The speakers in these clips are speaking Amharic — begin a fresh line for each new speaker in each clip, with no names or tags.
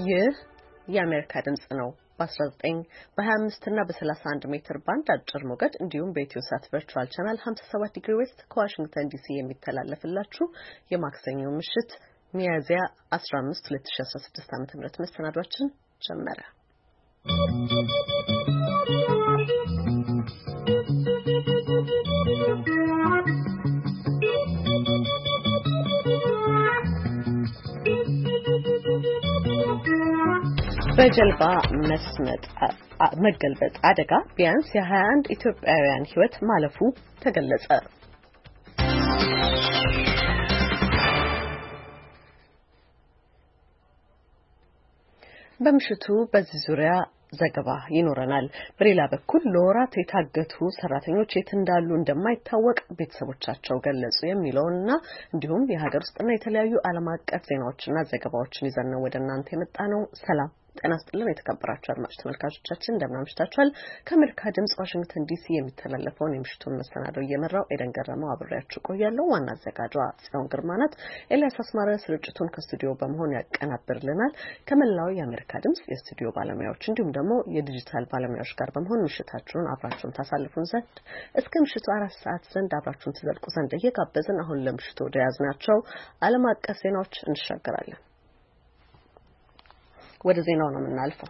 ይህ የአሜሪካ ድምጽ ነው። በ19 በ25 እና በ31 ሜትር ባንድ አጭር ሞገድ እንዲሁም በኢትዮሳት ቨርቹዋል ቻናል 57 ዲግሪ ዌስት ከዋሽንግተን ዲሲ የሚተላለፍላችሁ የማክሰኞ ምሽት ሚያዝያ 15 2016 ዓ.ም መሰናዷችን ጀመረ። በጀልባ መገልበጥ አደጋ ቢያንስ የ21 ኢትዮጵያውያን ሕይወት ማለፉ ተገለጸ። በምሽቱ በዚህ ዙሪያ ዘገባ ይኖረናል። በሌላ በኩል ለወራት የታገቱ ሰራተኞች የት እንዳሉ እንደማይታወቅ ቤተሰቦቻቸው ገለጹ የሚለውና እንዲሁም የሀገር ውስጥና የተለያዩ ዓለም አቀፍ ዜናዎችና ዘገባዎችን ይዘን ነው ወደ እናንተ የመጣ ነው። ሰላም ጤና ይስጥልን የተከበራችሁ አድማጭ ተመልካቾቻችን እንደምን አምሽታችኋል? ከአሜሪካ ድምጽ ዋሽንግተን ዲሲ የሚተላለፈውን የምሽቱን መሰናዶ እየመራው ኤደን ገረመው አብሬያችሁ ቆያለሁ። ዋና አዘጋጇ ጽዮን ግርማ ናት። ኤልያስ አስማረ ስርጭቱን ከስቱዲዮ በመሆን ያቀናብርልናል። ከመላው የአሜሪካ ድምጽ የስቱዲዮ ባለሙያዎች እንዲሁም ደግሞ የዲጂታል ባለሙያዎች ጋር በመሆን ምሽታችሁን አብራችሁን ታሳልፉን ዘንድ እስከ ምሽቱ 4 ሰዓት ዘንድ አብራችሁን ትዘልቁ ዘንድ እየጋበዝን አሁን ለምሽቱ ወደ ያዝናቸው ዓለም አቀፍ ዜናዎች እንሻገራለን። ወደ ዜናው ነው የምናልፈው።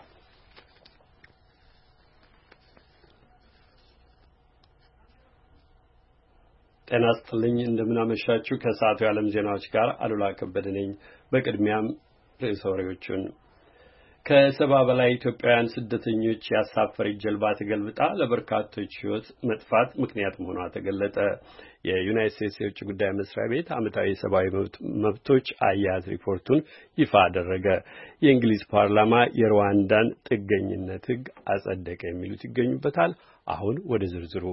ጤና ይስጥልኝ እንደምን አመሻችሁ። ከሰዓቱ የዓለም ዜናዎች ጋር አሉላ ከበደ ነኝ። በቅድሚያም ርዕሰ ወሬዎቹን ከ70 በላይ ኢትዮጵያውያን ስደተኞች ያሳፈረች ጀልባ ተገልብጣ ለበርካቶች ሕይወት መጥፋት ምክንያት መሆኗ ተገለጠ። የዩናይትድ ስቴትስ የውጭ ጉዳይ መስሪያ ቤት ዓመታዊ የሰብአዊ መብቶች አያያዝ ሪፖርቱን ይፋ አደረገ። የእንግሊዝ ፓርላማ የሩዋንዳን ጥገኝነት ሕግ አጸደቀ የሚሉት ይገኙበታል። አሁን ወደ ዝርዝሩ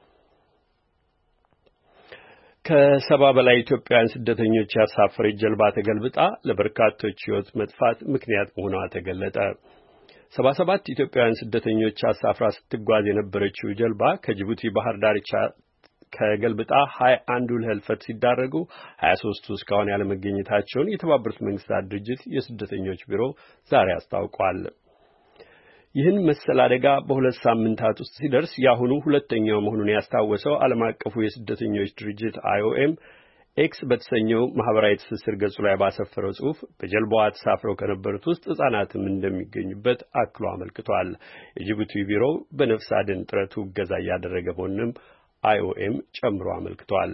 ከ70 በላይ ኢትዮጵያውያን ስደተኞች ያሳፈረች ጀልባ ተገልብጣ ለበርካቶች ሕይወት መጥፋት ምክንያት መሆኗ ተገለጠ። 77 ኢትዮጵያውያን ስደተኞች አሳፍራ ስትጓዝ የነበረችው ጀልባ ከጅቡቲ ባህር ዳርቻ ከገልብጣ 21ዱ ለህልፈት ሲዳረጉ 23ቱ እስካሁን ያለመገኘታቸውን የተባበሩት መንግስታት ድርጅት የስደተኞች ቢሮ ዛሬ አስታውቋል። ይህን መሰል አደጋ በሁለት ሳምንታት ውስጥ ሲደርስ ያሁኑ ሁለተኛው መሆኑን ያስታወሰው ዓለም አቀፉ የስደተኞች ድርጅት IOM ኤክስ በተሰኘው ማህበራዊ ትስስር ገጹ ላይ ባሰፈረው ጽሑፍ በጀልባዋ ተሳፍረው ከነበሩት ውስጥ ሕፃናትም እንደሚገኙበት አክሎ አመልክቷል። የጅቡቲ ቢሮ በነፍስ አድን ጥረቱ እገዛ እያደረገ መሆኑንም IOM ጨምሮ አመልክቷል።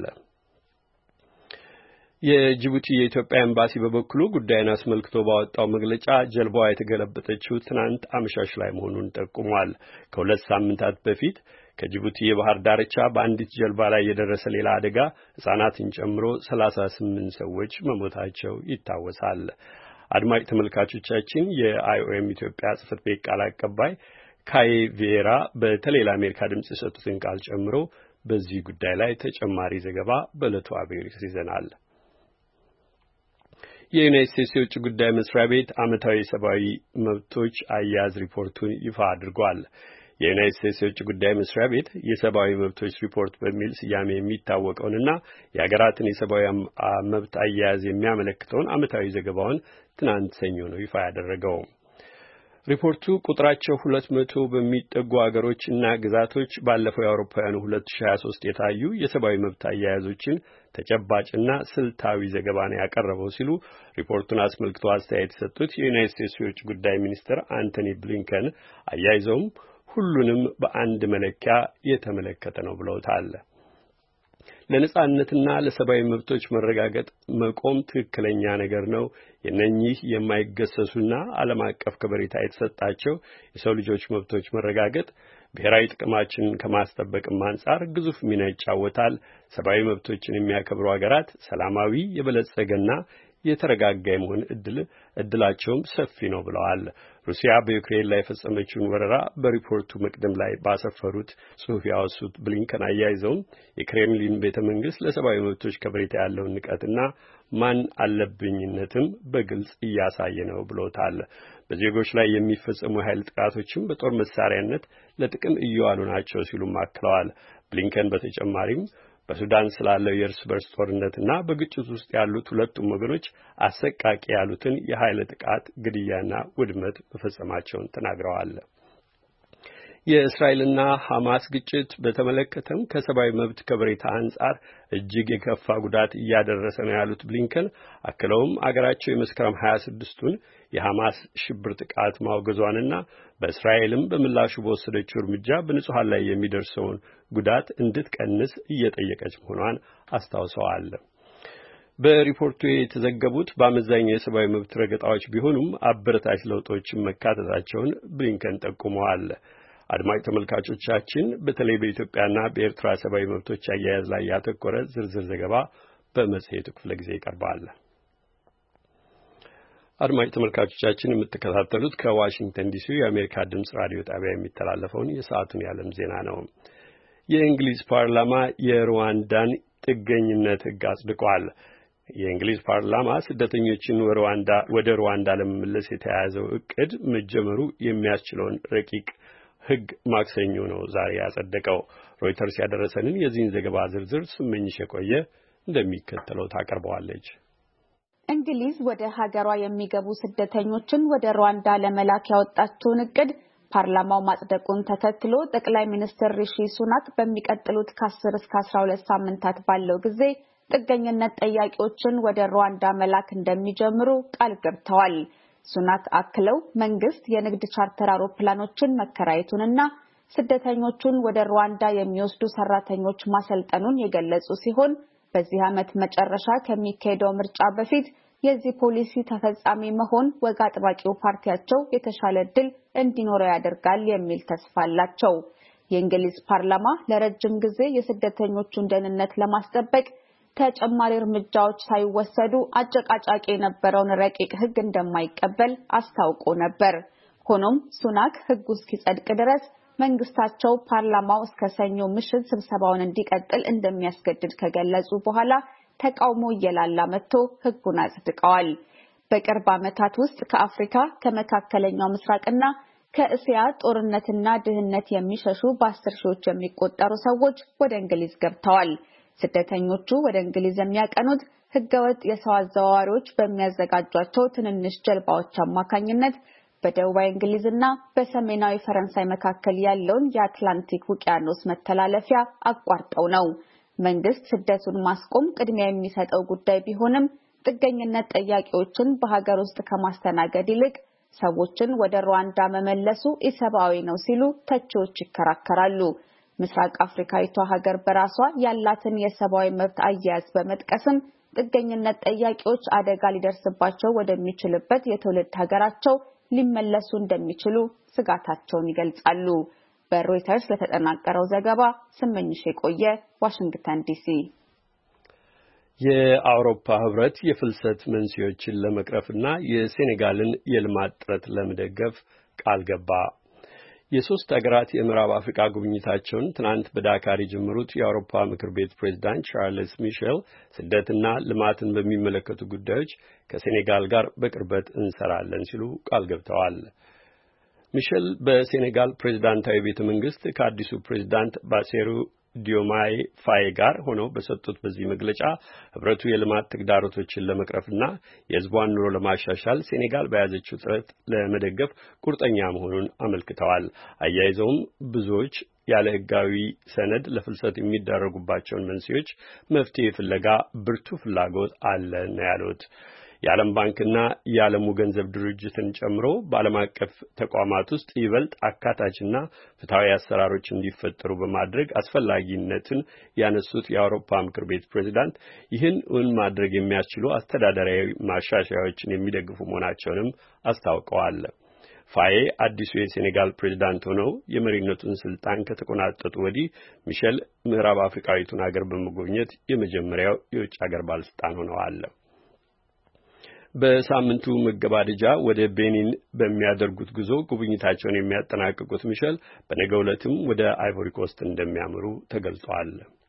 የጅቡቲ የኢትዮጵያ ኤምባሲ በበኩሉ ጉዳዩን አስመልክቶ ባወጣው መግለጫ ጀልባዋ የተገለበጠችው ትናንት አመሻሽ ላይ መሆኑን ጠቁሟል። ከሁለት ሳምንታት በፊት ከጅቡቲ የባህር ዳርቻ በአንዲት ጀልባ ላይ የደረሰ ሌላ አደጋ ሕፃናትን ጨምሮ 38 ሰዎች መሞታቸው ይታወሳል። አድማጭ ተመልካቾቻችን የIOM ኢትዮጵያ ጽሕፈት ቤት ቃል አቀባይ ካይ ቬራ በተለይ ለአሜሪካ ድምጽ የሰጡትን ቃል ጨምሮ በዚህ ጉዳይ ላይ ተጨማሪ ዘገባ በዕለቱ አብሬት ይዘናል። የዩናይትድ ስቴትስ የውጭ ጉዳይ መስሪያ ቤት ዓመታዊ የሰብአዊ መብቶች አያያዝ ሪፖርቱን ይፋ አድርጓል። የዩናይትድ ስቴትስ የውጭ ጉዳይ መስሪያ ቤት የሰብአዊ መብቶች ሪፖርት በሚል ስያሜ የሚታወቀውንና የሀገራትን የሰብአዊ መብት አያያዝ የሚያመለክተውን ዓመታዊ ዘገባውን ትናንት ሰኞ ነው ይፋ ያደረገው። ሪፖርቱ ቁጥራቸው 200 በሚጠጉ አገሮችና ግዛቶች ባለፈው የአውሮፓውያኑ 2023 የታዩ የሰብአዊ መብት አያያዞችን ተጨባጭና ስልታዊ ዘገባ ነው ያቀረበው ሲሉ ሪፖርቱን አስመልክቶ አስተያየት የሰጡት የዩናይትድ ስቴትስ የውጭ ጉዳይ ሚኒስትር አንቶኒ ብሊንከን አያይዘውም ሁሉንም በአንድ መለኪያ የተመለከተ ነው ብለውታል። ለነጻነትና ለሰብአዊ መብቶች መረጋገጥ መቆም ትክክለኛ ነገር ነው። የነኚህ የማይገሰሱና ዓለም አቀፍ ከበሬታ የተሰጣቸው የሰው ልጆች መብቶች መረጋገጥ ብሔራዊ ጥቅማችንን ከማስጠበቅም አንጻር ግዙፍ ሚና ይጫወታል። ሰብአዊ መብቶችን የሚያከብሩ ሀገራት ሰላማዊ የበለጸገና የተረጋጋ የመሆን እድላቸውም ሰፊ ነው ብለዋል። ሩሲያ በዩክሬን ላይ የፈጸመችውን ወረራ በሪፖርቱ መቅደም ላይ ባሰፈሩት ጽሑፍ ያወሱት ብሊንከን አያይዘውም የክሬምሊን ቤተ መንግስት ለሰብአዊ መብቶች ከበሬታ ያለውን ንቀትና ማን አለብኝነትም በግልጽ እያሳየ ነው ብለውታል። በዜጎች ላይ የሚፈጸሙ የኃይል ጥቃቶችም በጦር መሳሪያነት ለጥቅም እየዋሉ ናቸው ሲሉም አክለዋል። ብሊንከን በተጨማሪም በሱዳን ስላለው የእርስ በርስ ጦርነትና በግጭት ውስጥ ያሉት ሁለቱም ወገኖች አሰቃቂ ያሉትን የኃይል ጥቃት፣ ግድያና ውድመት መፈጸማቸውን ተናግረዋል። የእስራኤልና ሐማስ ግጭት በተመለከተም ከሰብአዊ መብት ከበሬታ አንጻር እጅግ የከፋ ጉዳት እያደረሰ ነው ያሉት ብሊንከን አክለውም አገራቸው የመስከረም 26ቱን የሐማስ ሽብር ጥቃት ማውገዟንና በእስራኤልም በምላሹ በወሰደችው እርምጃ በንጹሃን ላይ የሚደርሰውን ጉዳት እንድትቀንስ እየጠየቀች መሆኗን አስታውሰዋል። በሪፖርቱ የተዘገቡት በአመዛኙ የሰብአዊ መብት ረገጣዎች ቢሆኑም አበረታች ለውጦችን መካተታቸውን ብሊንከን ጠቁመዋል። አድማጭ ተመልካቾቻችን በተለይ በኢትዮጵያና በኤርትራ ሰብአዊ መብቶች አያያዝ ላይ ያተኮረ ዝርዝር ዘገባ በመጽሔቱ ክፍለ ጊዜ ይቀርባል። አድማጭ ተመልካቾቻችን የምትከታተሉት ከዋሽንግተን ዲሲ የአሜሪካ ድምጽ ራዲዮ ጣቢያ የሚተላለፈውን የሰዓቱን የዓለም ዜና ነው። የእንግሊዝ ፓርላማ የሩዋንዳን ጥገኝነት ሕግ አጽድቋል። የእንግሊዝ ፓርላማ ስደተኞችን ወደ ሩዋንዳ ለመመለስ የተያያዘው እቅድ መጀመሩ የሚያስችለውን ረቂቅ ሕግ ማክሰኞ ነው ዛሬ ያጸደቀው። ሮይተርስ ያደረሰንን የዚህን ዘገባ ዝርዝር ስመኝሽ የቆየ እንደሚከተለው ታቀርበዋለች።
እንግሊዝ ወደ ሀገሯ የሚገቡ ስደተኞችን ወደ ሩዋንዳ ለመላክ ያወጣችውን እቅድ ፓርላማው ማጽደቁን ተከትሎ ጠቅላይ ሚኒስትር ሪሺ ሱናክ በሚቀጥሉት ከ10 እስከ 12 ሳምንታት ባለው ጊዜ ጥገኝነት ጠያቂዎችን ወደ ሩዋንዳ መላክ እንደሚጀምሩ ቃል ገብተዋል። ሱናክ አክለው መንግስት የንግድ ቻርተር አውሮፕላኖችን መከራየቱንና ስደተኞቹን ወደ ሩዋንዳ የሚወስዱ ሰራተኞች ማሰልጠኑን የገለጹ ሲሆን በዚህ ዓመት መጨረሻ ከሚካሄደው ምርጫ በፊት የዚህ ፖሊሲ ተፈጻሚ መሆን ወግ አጥባቂው ፓርቲያቸው የተሻለ ዕድል እንዲኖረው ያደርጋል የሚል ተስፋ አላቸው። የእንግሊዝ ፓርላማ ለረጅም ጊዜ የስደተኞቹን ደህንነት ለማስጠበቅ ተጨማሪ እርምጃዎች ሳይወሰዱ አጨቃጫቂ የነበረውን ረቂቅ ሕግ እንደማይቀበል አስታውቆ ነበር። ሆኖም ሱናክ ሕጉ እስኪጸድቅ ድረስ መንግስታቸው ፓርላማው እስከ ሰኞ ምሽት ስብሰባውን እንዲቀጥል እንደሚያስገድድ ከገለጹ በኋላ ተቃውሞ እየላላ መጥቶ ሕጉን አጽድቀዋል። በቅርብ ዓመታት ውስጥ ከአፍሪካ ከመካከለኛው ምስራቅና ከእስያ ጦርነትና ድህነት የሚሸሹ በ10 ሺዎች የሚቆጠሩ ሰዎች ወደ እንግሊዝ ገብተዋል። ስደተኞቹ ወደ እንግሊዝ የሚያቀኑት ህገወጥ የሰው አዘዋዋሪዎች በሚያዘጋጇቸው ትንንሽ ጀልባዎች አማካኝነት በደቡባዊ እንግሊዝና በሰሜናዊ ፈረንሳይ መካከል ያለውን የአትላንቲክ ውቅያኖስ መተላለፊያ አቋርጠው ነው። መንግስት ስደቱን ማስቆም ቅድሚያ የሚሰጠው ጉዳይ ቢሆንም ጥገኝነት ጠያቂዎችን በሀገር ውስጥ ከማስተናገድ ይልቅ ሰዎችን ወደ ሩዋንዳ መመለሱ ኢሰብአዊ ነው ሲሉ ተቺዎች ይከራከራሉ። ምስራቅ አፍሪካዊቷ ሀገር በራሷ ያላትን የሰብአዊ መብት አያያዝ በመጥቀስም ጥገኝነት ጠያቂዎች አደጋ ሊደርስባቸው ወደሚችልበት የትውልድ ሀገራቸው ሊመለሱ እንደሚችሉ ስጋታቸውን ይገልጻሉ። በሮይተርስ ለተጠናቀረው ዘገባ ስመኝሽ የቆየ ዋሽንግተን ዲሲ።
የአውሮፓ ህብረት የፍልሰት መንስኤዎችን ለመቅረፍና የሴኔጋልን የልማት ጥረት ለመደገፍ ቃል ገባ። የሶስት ሀገራት የምዕራብ አፍሪካ ጉብኝታቸውን ትናንት በዳካር የጀመሩት የአውሮፓ ምክር ቤት ፕሬዝዳንት ቻርልስ ሚሼል ስደትና ልማትን በሚመለከቱ ጉዳዮች ከሴኔጋል ጋር በቅርበት እንሰራለን ሲሉ ቃል ገብተዋል። ሚሼል በሴኔጋል ፕሬዝዳንታዊ ቤተ መንግስት ከአዲሱ ፕሬዝዳንት ባሲሩ ዲዮማዬ ፋዬ ጋር ሆነው በሰጡት በዚህ መግለጫ ህብረቱ የልማት ተግዳሮቶችን ለመቅረፍና የህዝቧን ኑሮ ለማሻሻል ሴኔጋል በያዘችው ጥረት ለመደገፍ ቁርጠኛ መሆኑን አመልክተዋል። አያይዘውም ብዙዎች ያለ ህጋዊ ሰነድ ለፍልሰት የሚዳረጉባቸውን መንስኤዎች መፍትሄ ፍለጋ ብርቱ ፍላጎት አለ ነው ያሉት። የዓለም ባንክና የዓለሙ ገንዘብ ድርጅትን ጨምሮ በዓለም አቀፍ ተቋማት ውስጥ ይበልጥ አካታችና ፍትሐዊ አሰራሮች እንዲፈጠሩ በማድረግ አስፈላጊነትን ያነሱት የአውሮፓ ምክር ቤት ፕሬዝዳንት ይህን እውን ማድረግ የሚያስችሉ አስተዳደራዊ ማሻሻያዎችን የሚደግፉ መሆናቸውንም አስታውቀዋል። ፋዬ አዲሱ የሴኔጋል ፕሬዝዳንት ሆነው የመሪነቱን ስልጣን ከተቆናጠጡ ወዲህ ሚሼል ምዕራብ አፍሪካዊቱን ሀገር በመጎብኘት የመጀመሪያው የውጭ ሀገር ባለስልጣን ሆነዋል። በሳምንቱ መገባደጃ ወደ ቤኒን በሚያደርጉት ጉዞ ጉብኝታቸውን የሚያጠናቅቁት ሚሼል በነገው ዕለትም ወደ አይቮሪ ኮስት እንደሚያመሩ ተገልጿል።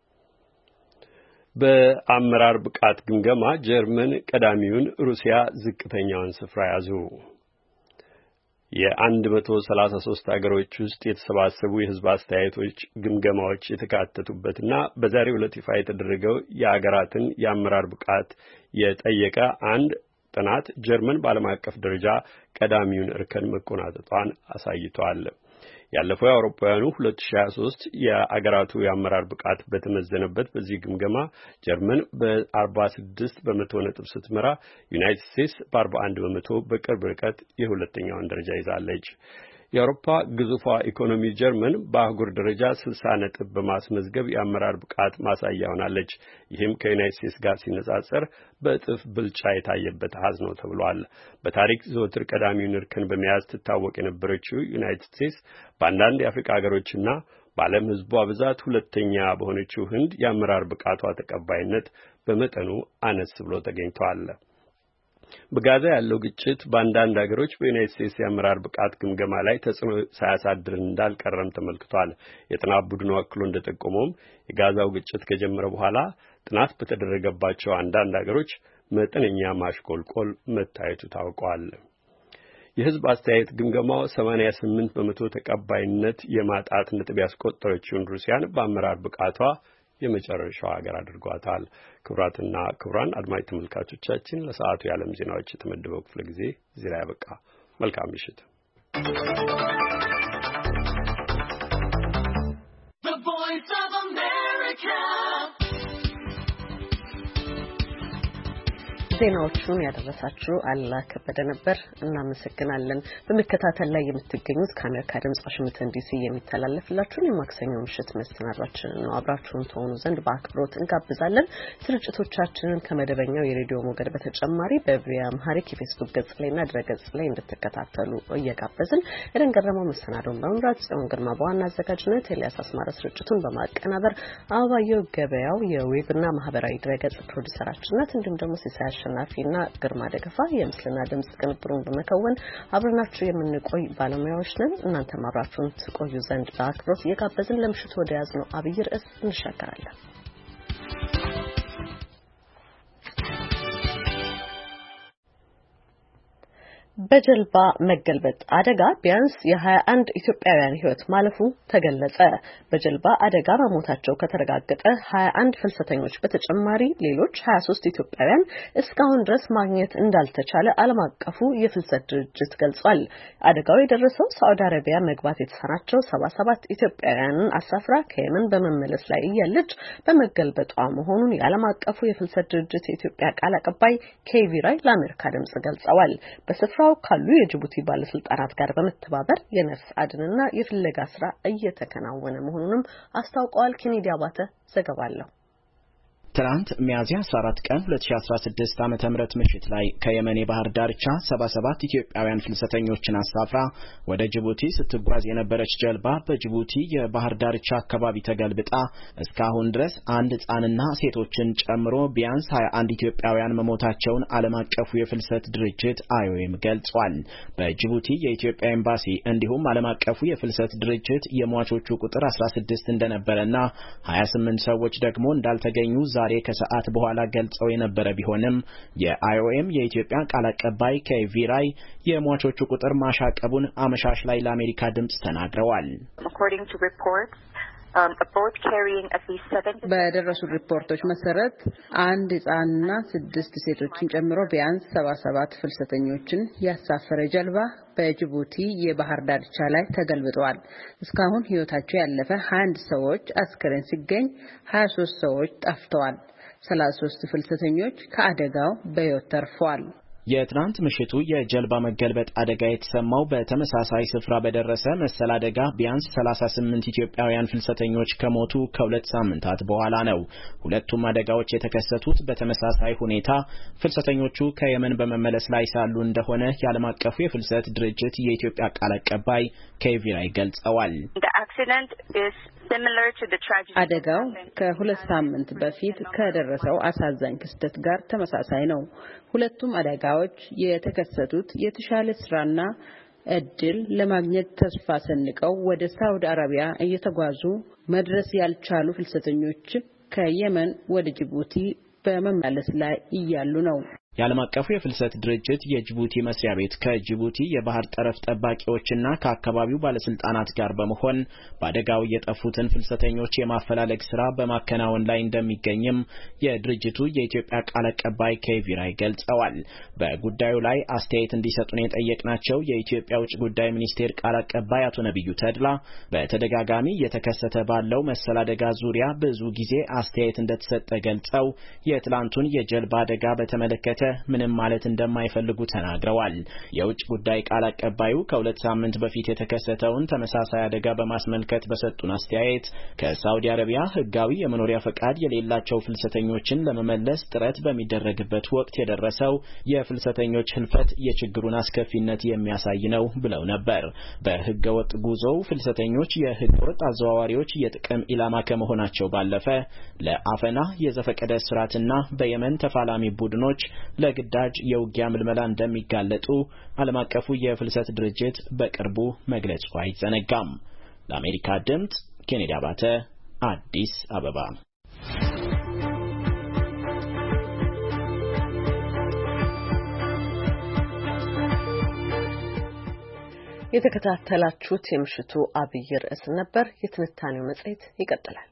በአመራር ብቃት ግምገማ ጀርመን ቀዳሚውን፣ ሩሲያ ዝቅተኛውን ስፍራ ያዙ። የ133 ሀገሮች ውስጥ የተሰባሰቡ የህዝብ አስተያየቶች ግምገማዎች የተካተቱበትና በዛሬው ዕለት ይፋ የተደረገው የአገራትን የአመራር ብቃት የጠየቀ አንድ ጥናት ጀርመን በዓለም አቀፍ ደረጃ ቀዳሚውን እርከን መቆናጠጧን አሳይቷል። ያለፈው የአውሮፓውያኑ 2023 የአገራቱ የአመራር ብቃት በተመዘነበት በዚህ ግምገማ ጀርመን በ46 በመቶ ነጥብ ስትመራ ዩናይትድ ስቴትስ በ41 በመቶ በቅርብ ርቀት የሁለተኛውን ደረጃ ይዛለች። የአውሮፓ ግዙፏ ኢኮኖሚ ጀርመን በአህጉር ደረጃ 60 ነጥብ በማስመዝገብ የአመራር ብቃት ማሳያ ሆናለች። ይህም ከዩናይትድ ስቴትስ ጋር ሲነጻጸር በእጥፍ ብልጫ የታየበት አሃዝ ነው ተብሏል። በታሪክ ዘወትር ቀዳሚውን እርከን በመያዝ ትታወቅ የነበረችው ዩናይትድ ስቴትስ በአንዳንድ የአፍሪካ ሀገሮችና በዓለም ሕዝቧ ብዛት ሁለተኛ በሆነችው ህንድ የአመራር ብቃቷ ተቀባይነት በመጠኑ አነስ ብሎ ተገኝቷል። በጋዛ ያለው ግጭት በአንዳንድ ሀገሮች በዩናይትድ ስቴትስ የአመራር ብቃት ግምገማ ላይ ተጽዕኖ ሳያሳድር እንዳልቀረም ተመልክቷል። የጥናት ቡድኑ አክሎ እንደጠቆመውም የጋዛው ግጭት ከጀመረ በኋላ ጥናት በተደረገባቸው አንዳንድ ሀገሮች መጠነኛ ማሽቆልቆል መታየቱ ታውቋል። የህዝብ አስተያየት ግምገማው 88 በመቶ ተቀባይነት የማጣት ነጥብ ያስቆጠረችውን ሩሲያን በአመራር ብቃቷ የመጨረሻው ሀገር አድርጓታል። ክቡራትና ክቡራን አድማጭ ተመልካቾቻችን ለሰዓቱ የዓለም ዜናዎች የተመደበው ክፍለ ጊዜ እዚህ ላይ ያበቃ። መልካም ምሽት።
ዜናዎቹን ያደረሳችሁ አላ ከበደ ነበር። እናመሰግናለን። በመከታተል ላይ የምትገኙት ከአሜሪካ ድምጽ ዋሽንግተን ዲሲ የሚተላለፍላችሁን የማክሰኞ ምሽት መሰናዷችንን ነው። አብራችሁን ትሆኑ ዘንድ በአክብሮት እንጋብዛለን። ስርጭቶቻችንን ከመደበኛው የሬዲዮ ሞገድ በተጨማሪ በቪኦኤ አምሃሪክ የፌስቡክ ገጽ ላይና ድረገጽ ላይ እንድትከታተሉ እየጋበዝን የደንገረመው መሰናዶን በመምራት ጽዮን ግርማ በዋና አዘጋጅነት ኤልያስ አስማረ ስርጭቱን በማቀናበር አበባየው ገበያው የዌብና ማህበራዊ ድረገጽ ፕሮዲሰራችን ናት። እንዲሁም ደግሞ ሲሳይ አሸናፊና ግርማ ደገፋ የምስልና ድምጽ ቅንብሩን በመከወን አብረናችሁ የምንቆይ ባለሙያዎች ነን። እናንተ አብራችሁን ትቆዩ ዘንድ በአክብሮት እየጋበዝን ለምሽቱ ወደ ያዝነው አብይ ርዕስ እንሻገራለን። በጀልባ መገልበጥ አደጋ ቢያንስ የ21 ኢትዮጵያውያን ሕይወት ማለፉ ተገለጸ። በጀልባ አደጋ መሞታቸው ከተረጋገጠ 21 ፍልሰተኞች በተጨማሪ ሌሎች 23 ኢትዮጵያውያን እስካሁን ድረስ ማግኘት እንዳልተቻለ ዓለም አቀፉ የፍልሰት ድርጅት ገልጿል። አደጋው የደረሰው ሳዑዲ አረቢያ መግባት የተሳናቸው 77 ኢትዮጵያውያንን አሳፍራ ከየመን በመመለስ ላይ እያለች በመገልበጧ መሆኑን የዓለም አቀፉ የፍልሰት ድርጅት የኢትዮጵያ ቃል አቀባይ ኬቪራይ ለአሜሪካ ድምጽ ገልጸዋል። በስፍራ ካሉ የጅቡቲ ባለስልጣናት ጋር በመተባበር የነፍስ አድንና የፍለጋ ስራ እየተከናወነ መሆኑንም አስታውቀዋል። ኬኔዲ አባተ ዘገባ አለው።
ትናንት ሚያዝያ 14 ቀን 2016 ዓ.ም ምሽት ላይ ከየመን የባህር ዳርቻ 77 ኢትዮጵያውያን ፍልሰተኞችን አሳፍራ ወደ ጅቡቲ ስትጓዝ የነበረች ጀልባ በጅቡቲ የባህር ዳርቻ አካባቢ ተገልብጣ እስካሁን ድረስ አንድ ሕፃንና ሴቶችን ጨምሮ ቢያንስ 21 ኢትዮጵያውያን መሞታቸውን ዓለም አቀፉ የፍልሰት ድርጅት IOM ገልጿል። በጅቡቲ የኢትዮጵያ ኤምባሲ እንዲሁም ዓለም አቀፉ የፍልሰት ድርጅት የሟቾቹ ቁጥር 16 እንደነበረና 28 ሰዎች ደግሞ እንዳልተገኙ ዛሬ ከሰዓት በኋላ ገልጸው የነበረ ቢሆንም የIOM የኢትዮጵያ ቃል አቀባይ ኬቪራይ የሟቾቹ ቁጥር ማሻቀቡን አመሻሽ ላይ ለአሜሪካ ድምጽ ተናግረዋል።
በደረሱ ሪፖርቶች መሰረት አንድ ሕፃንና 6 ሴቶችን ጨምሮ ቢያንስ 77 ፍልሰተኞችን ያሳፈረ ጀልባ በጅቡቲ የባህር ዳርቻ ላይ ተገልብጧል። እስካሁን ሕይወታቸው ያለፈ 21 ሰዎች አስከሬን ሲገኝ 23 ሰዎች ጠፍተዋል። 33 ፍልሰተኞች ከአደጋው በሕይወት ተርፈዋል።
የትናንት ምሽቱ የጀልባ መገልበጥ አደጋ የተሰማው በተመሳሳይ ስፍራ በደረሰ መሰል አደጋ ቢያንስ 38 ኢትዮጵያውያን ፍልሰተኞች ከሞቱ ከሁለት ሳምንታት በኋላ ነው። ሁለቱም አደጋዎች የተከሰቱት በተመሳሳይ ሁኔታ ፍልሰተኞቹ ከየመን በመመለስ ላይ ሳሉ እንደሆነ የዓለም አቀፉ የፍልሰት ድርጅት የኢትዮጵያ ቃል አቀባይ ኬቪራይ ገልጸዋል።
አደጋው ከሁለት ሳምንት በፊት ከደረሰው አሳዛኝ ክስተት ጋር ተመሳሳይ ነው። ሁለቱም አደጋዎች የተከሰቱት የተሻለ ስራና እድል ለማግኘት ተስፋ ሰንቀው ወደ ሳውዲ አረቢያ እየተጓዙ መድረስ ያልቻሉ ፍልሰተኞች ከየመን ወደ ጅቡቲ በመመለስ ላይ እያሉ ነው።
የዓለም አቀፉ የፍልሰት ድርጅት የጅቡቲ መስሪያ ቤት ከጅቡቲ የባህር ጠረፍ ጠባቂዎችና ከአካባቢው ባለስልጣናት ጋር በመሆን በአደጋው የጠፉትን ፍልሰተኞች የማፈላለግ ስራ በማከናወን ላይ እንደሚገኝም የድርጅቱ የኢትዮጵያ ቃል አቀባይ ኬቪራይ ገልጸዋል። በጉዳዩ ላይ አስተያየት እንዲሰጡን የጠየቅናቸው የኢትዮጵያ ውጭ ጉዳይ ሚኒስቴር ቃል አቀባይ አቶ ነብዩ ተድላ በተደጋጋሚ እየተከሰተ ባለው መሰል አደጋ ዙሪያ ብዙ ጊዜ አስተያየት እንደተሰጠ ገልጸው የትላንቱን የጀልባ አደጋ በተመለከተ ምንም ማለት እንደማይፈልጉ ተናግረዋል። የውጭ ጉዳይ ቃል አቀባዩ ከሁለት ሳምንት በፊት የተከሰተውን ተመሳሳይ አደጋ በማስመልከት በሰጡን አስተያየት ከሳውዲ አረቢያ ህጋዊ የመኖሪያ ፈቃድ የሌላቸው ፍልሰተኞችን ለመመለስ ጥረት በሚደረግበት ወቅት የደረሰው የፍልሰተኞች ህልፈት የችግሩን አስከፊነት የሚያሳይ ነው ብለው ነበር። በህገወጥ ጉዞው ፍልሰተኞች የህገወጥ አዘዋዋሪዎች የጥቅም ኢላማ ከመሆናቸው ባለፈ ለአፈና የዘፈቀደ እስራትና በየመን ተፋላሚ ቡድኖች ለግዳጅ የውጊያ ምልመላ እንደሚጋለጡ ዓለም አቀፉ የፍልሰት ድርጅት በቅርቡ መግለጹ አይዘነጋም። ለአሜሪካ ድምጽ ኬኔዲ አባተ አዲስ አበባ።
የተከታተላችሁት የምሽቱ አብይ ርዕስ ነበር። የትንታኔው መጽሔት ይቀጥላል።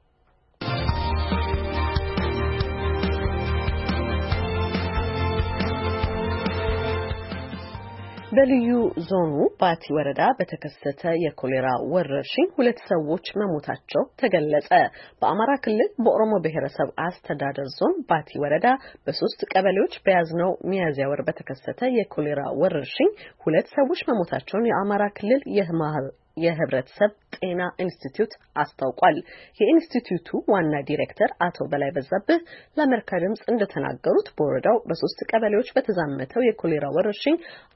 በልዩ ዞኑ ባቲ ወረዳ በተከሰተ የኮሌራ ወረርሽኝ 2 ሰዎች መሞታቸው ተገለጸ። በአማራ ክልል በኦሮሞ ብሔረሰብ አስተዳደር ዞን ባቲ ወረዳ በ3 ቀበሌዎች በያዝነው ሚያዝያ ወር በተከሰተ የኮሌራ ወረርሽኝ 2 ሰዎች መሞታቸውን የአማራ ክልል የህብረተሰብ ጤና ኢንስቲትዩት አስታውቋል። የኢንስቲትዩቱ ዋና ዲሬክተር አቶ በላይ በዛብህ ለአሜሪካ ድምጽ እንደተናገሩት በወረዳው በ3 ቀበሌዎች በተዛመተው የኮሌራ ወረርሽኝ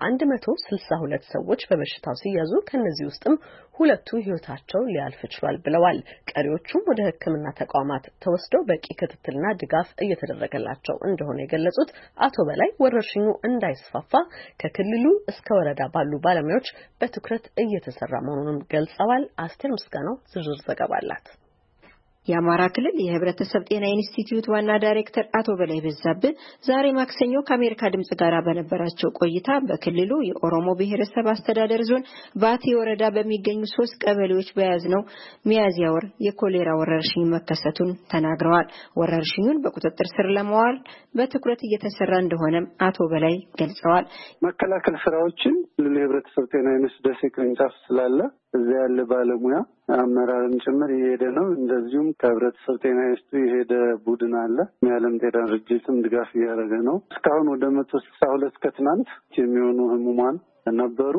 162 ሰዎች በበሽታው ሲያዙ ከነዚህ ውስጥም 2ቱ ህይወታቸው ሊያልፍ ችሏል ብለዋል። ቀሪዎቹም ወደ ሕክምና ተቋማት ተወስደው በቂ ክትትልና ድጋፍ እየተደረገላቸው እንደሆነ የገለጹት አቶ በላይ ወረርሽኙ እንዳይስፋፋ ከክልሉ እስከ ወረዳ ባሉ ባለሙያዎች በትኩረት እየተሰራ መሆኑን ገልጸዋል። አስቴር ምስጋናው ዝርዝር ዘገባ አላት።
የአማራ ክልል የህብረተሰብ ጤና ኢንስቲትዩት ዋና ዳይሬክተር አቶ በላይ በዛብህ ዛሬ ማክሰኞ ከአሜሪካ ድምጽ ጋር በነበራቸው ቆይታ በክልሉ የኦሮሞ ብሔረሰብ አስተዳደር ዞን ባቲ ወረዳ በሚገኙ 3 ቀበሌዎች በያዝነው ሚያዝያ ወር የኮሌራ ወረርሽኝ መከሰቱን ተናግረዋል። ወረርሽኙን በቁጥጥር ስር ለማዋል በትኩረት እየተሰራ እንደሆነም አቶ በላይ ገልጸዋል።
መከላከል ስራዎችን ለህብረተሰብ ጤና ኢንስቲትዩት ደሴ ቅርንጫፍ ስላለ እዛ ያለ ባለሙያ አመራርን ጭምር እየሄደ ነው። እንደዚሁም ከህብረተሰብ ጤና ኢንስቲትዩት የሄደ ቡድን አለ። የዓለም ጤና ድርጅትም ድጋፍ እያደረገ ነው። እስካሁን ወደ 162 ከትናንት የሚሆኑ ህሙማን ነበሩ።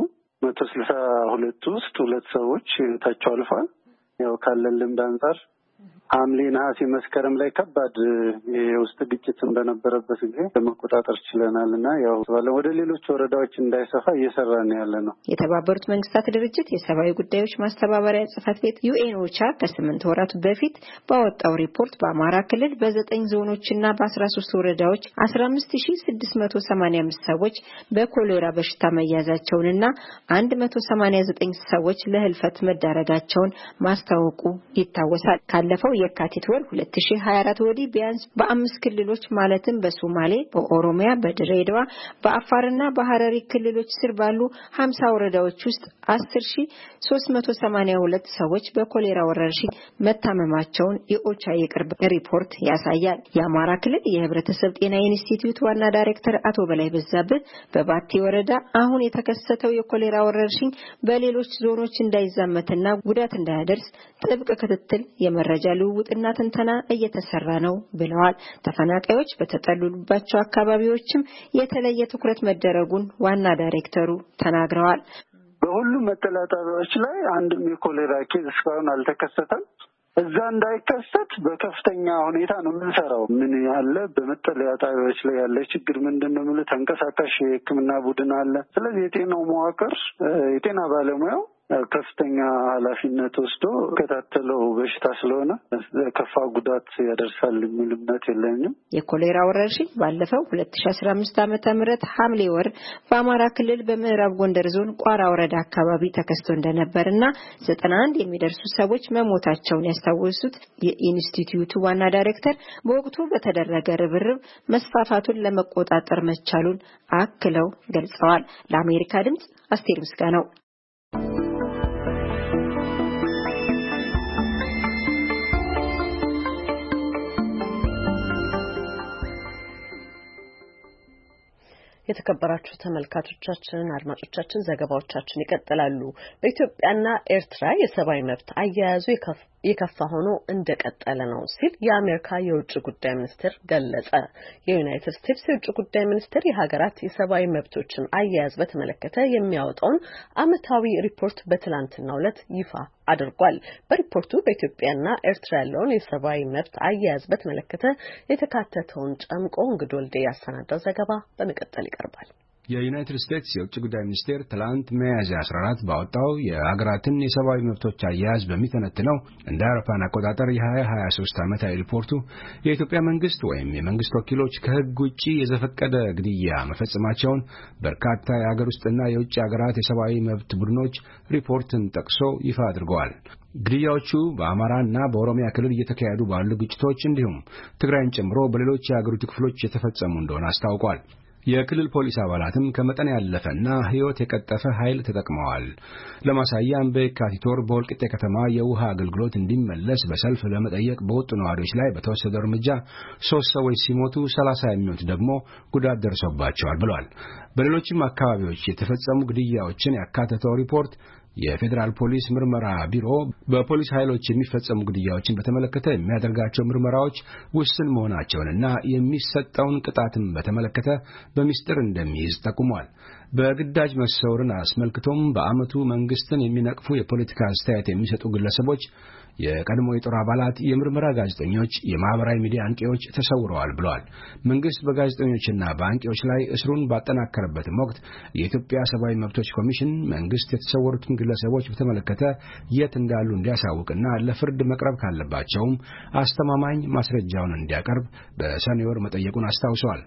162 ውስጥ 2 ሰዎች ህይወታቸው አልፏል። ያው ካለን ልምድ አንፃር ሐምሌ፣ ነሐሴ፣ መስከረም ላይ ከባድ የውስጥ ግጭት እንደነበረበት ጊዜ ለመቆጣጠር ችለናልና ያው ወደ ሌሎች ወረዳዎች እንዳይሰፋ እየሰራን ያለ ነው።
የተባበሩት መንግስታት ድርጅት የሰብአዊ ጉዳዮች ማስተባበሪያ ጽሕፈት ቤት ዩኤንኦቻ ከ8 ወራት በፊት ባወጣው ሪፖርት በአማራ ክልል በ9 ዞኖችና በ13 ወረዳዎች 15685 ሰዎች በኮሌራ በሽታ መያዛቸውንና 189 ሰዎች ለህልፈት መዳረጋቸውን ማስታወቁ ይታወሳል። ካለፈው የካቲት ወር 2024 ወዲህ ቢያንስ በ5 ክልሎች ማለትም በሶማሌ፣ በኦሮሚያ፣ በድሬዳዋ፣ በአፋርና በሐረሪ ክልሎች ስር ባሉ 50 ወረዳዎች ውስጥ 10382 ሰዎች በኮሌራ ወረርሽኝ መታመማቸውን የኦቻ የቅርብ ሪፖርት ያሳያል። የአማራ ክልል የህብረተሰብ ጤና ኢንስቲትዩት ዋና ዳይሬክተር አቶ በላይ በዛብህ በባቲ ወረዳ አሁን የተከሰተው የኮሌራ ወረርሽኝ በሌሎች ዞኖች እንዳይዛመትና ጉዳት እንዳያደርስ ጥብቅ ክትትል የመረጃ ልውውጥና ትንተና እየተሰራ ነው ብለዋል። ተፈናቃዮች በተጠለሉባቸው አካባቢዎችም የተለየ ትኩረት መደረጉን ዋና ዳይሬክተሩ ተናግረዋል።
በሁሉም መጠለያ ጣቢያዎች ላይ አንድም የኮሌራ ኬዝ እስካሁን አልተከሰተም። እዛ እንዳይከሰት በከፍተኛ ሁኔታ ነው የምንሰራው። ምን ያለ በመጠለያ ጣቢያዎች ላይ ያለ ችግር ምንድነው ማለት ተንቀሳቃሽ የሕክምና ቡድን አለ። ስለዚህ የጤናው መዋቅር የጤና ባለሙያው ከፍተኛ ኃላፊነት ወስዶ ከታተለው በሽታ ስለሆነ ከፋ ጉዳት ያደርሳል የሚል እምነት የለኝም።
የኮሌራ ወረርሽኝ ባለፈው 2015 ዓ.ም ሐምሌ ወር በአማራ ክልል በምዕራብ ጎንደር ዞን ቋራ ወረዳ አካባቢ ተከስቶ እንደነበርና 91 የሚደርሱ ሰዎች መሞታቸውን ያስታወሱት የኢንስቲትዩቱ ዋና ዳይሬክተር በወቅቱ በተደረገ ርብርብ መስፋፋቱን ለመቆጣጠር መቻሉን አክለው ገልጸዋል። ለአሜሪካ ድምጽ አስቴር ምስጋናው።
የተከበራችሁ ተመልካቾቻችን አድማጮቻችን ዘገባዎቻችን ይቀጥላሉ። በኢትዮጵያና ኤርትራ የሰብአዊ መብት አያያዙ የከፋ ሆኖ እንደቀጠለ ነው ሲል የአሜሪካ የውጭ ጉዳይ ሚኒስቴር ገለጸ። የዩናይትድ ስቴትስ የውጭ ጉዳይ ሚኒስቴር የሀገራት የሰብአዊ መብቶችን አያያዝ በተመለከተ የሚያወጣውን ዓመታዊ ሪፖርት በትላንትናው ዕለት ይፋ አድርጓል። በሪፖርቱ በኢትዮጵያና ኤርትራ ያለውን የሰብአዊ መብት አያያዝ በተመለከተ የተካተተውን ጨምቆ እንግዶ ወልዴ ያሰናዳው ዘገባ በመቀጠል ይቀርባል።
የዩናይትድ ስቴትስ የውጭ ጉዳይ ሚኒስቴር ትላንት ሚያዝያ 14 ባወጣው የሀገራትን የሰብአዊ መብቶች አያያዝ በሚተነትነው እንደ አውሮፓውያን አቆጣጠር የ2023 ዓመታዊ ሪፖርቱ የኢትዮጵያ መንግስት ወይም የመንግስት ወኪሎች ከህግ ውጪ የዘፈቀደ ግድያ መፈጸማቸውን በርካታ የሀገር ውስጥና የውጭ ሀገራት የሰብአዊ መብት ቡድኖች ሪፖርትን ጠቅሶ ይፋ አድርገዋል። ግድያዎቹ በአማራና በኦሮሚያ ክልል እየተካሄዱ ባሉ ግጭቶች እንዲሁም ትግራይን ጨምሮ በሌሎች የሀገሪቱ ክፍሎች የተፈጸሙ እንደሆነ አስታውቋል። የክልል ፖሊስ አባላትም ከመጠን ያለፈና ህይወት የቀጠፈ ኃይል ተጠቅመዋል። ለማሳያም በየካቲት ወር በወልቂጤ ከተማ የውሃ አገልግሎት እንዲመለስ በሰልፍ ለመጠየቅ በወጡ ነዋሪዎች ላይ በተወሰደው እርምጃ 3 ሰዎች ሲሞቱ 30 የሚሆኑት ደግሞ ጉዳት ደርሶባቸዋል ብሏል። በሌሎችም አካባቢዎች የተፈጸሙ ግድያዎችን ያካተተው ሪፖርት የፌዴራል ፖሊስ ምርመራ ቢሮ በፖሊስ ኃይሎች የሚፈጸሙ ግድያዎችን በተመለከተ የሚያደርጋቸው ምርመራዎች ውስን መሆናቸውንና የሚሰጠውን ቅጣትም በተመለከተ በሚስጥር እንደሚይዝ ጠቁሟል። በግዳጅ መሰወርን አስመልክቶም በአመቱ መንግስትን የሚነቅፉ የፖለቲካ አስተያየት የሚሰጡ ግለሰቦች፣ የቀድሞ የጦር አባላት፣ የምርመራ ጋዜጠኞች፣ የማህበራዊ ሚዲያ አንቂዎች ተሰውረዋል ብለዋል። መንግስት በጋዜጠኞችና በአንቂዎች ላይ እስሩን ባጠናከረበትም ወቅት የኢትዮጵያ ሰብአዊ መብቶች ኮሚሽን መንግስት የተሰወሩትን ግለሰቦች በተመለከተ የት እንዳሉ እንዲያሳውቅና ለፍርድ መቅረብ ካለባቸውም አስተማማኝ ማስረጃውን እንዲያቀርብ በሰኔ ወር መጠየቁን አስታውሰዋል።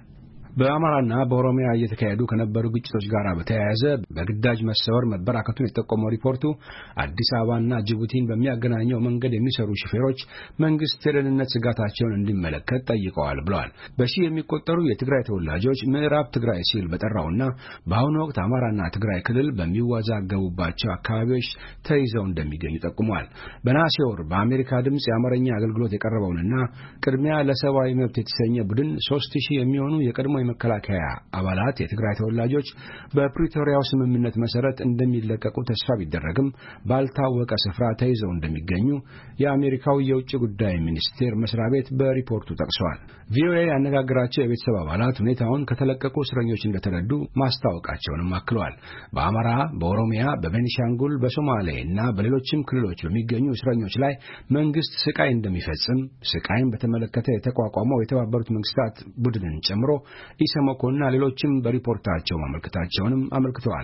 በአማራና በኦሮሚያ እየተካሄዱ ከነበሩ ግጭቶች ጋር በተያያዘ በግዳጅ መሰወር መበራከቱን የጠቆመው ሪፖርቱ አዲስ አበባና ጅቡቲን በሚያገናኘው መንገድ የሚሰሩ ሹፌሮች መንግስት የደህንነት ስጋታቸውን እንዲመለከት ጠይቀዋል ብለዋል። በሺህ የሚቆጠሩ የትግራይ ተወላጆች ምዕራብ ትግራይ ሲል በጠራውና በአሁኑ ወቅት አማራና ትግራይ ክልል በሚወዛገቡባቸው አካባቢዎች ተይዘው እንደሚገኙ ጠቁመዋል። በነሐሴ ወር በአሜሪካ ድምፅ የአማርኛ አገልግሎት የቀረበውንና ቅድሚያ ለሰብአዊ መብት የተሰኘ ቡድን 3000 የሚሆኑ የቀድሞ የመከላከያ አባላት የትግራይ ተወላጆች በፕሪቶሪያው ስምምነት መሰረት እንደሚለቀቁ ተስፋ ቢደረግም ባልታወቀ ስፍራ ተይዘው እንደሚገኙ የአሜሪካው የውጭ ጉዳይ ሚኒስቴር መስሪያ ቤት በሪፖርቱ ጠቅሷል። ቪኦኤ ያነጋገራቸው የቤተሰብ አባላት ሁኔታውን ከተለቀቁ እስረኞች እንደተረዱ ማስታወቃቸውንም አክለዋል። በአማራ፣ በኦሮሚያ፣ በቤኒሻንጉል፣ በሶማሌ እና በሌሎችም ክልሎች በሚገኙ እስረኞች ላይ መንግስት ስቃይ እንደሚፈጽም፣ ስቃይን በተመለከተ የተቋቋመው የተባበሩት መንግስታት ቡድንን ጨምሮ ኢሰመኮና ሌሎችም በሪፖርታቸው ማመልከታቸውንም አመልክተዋል።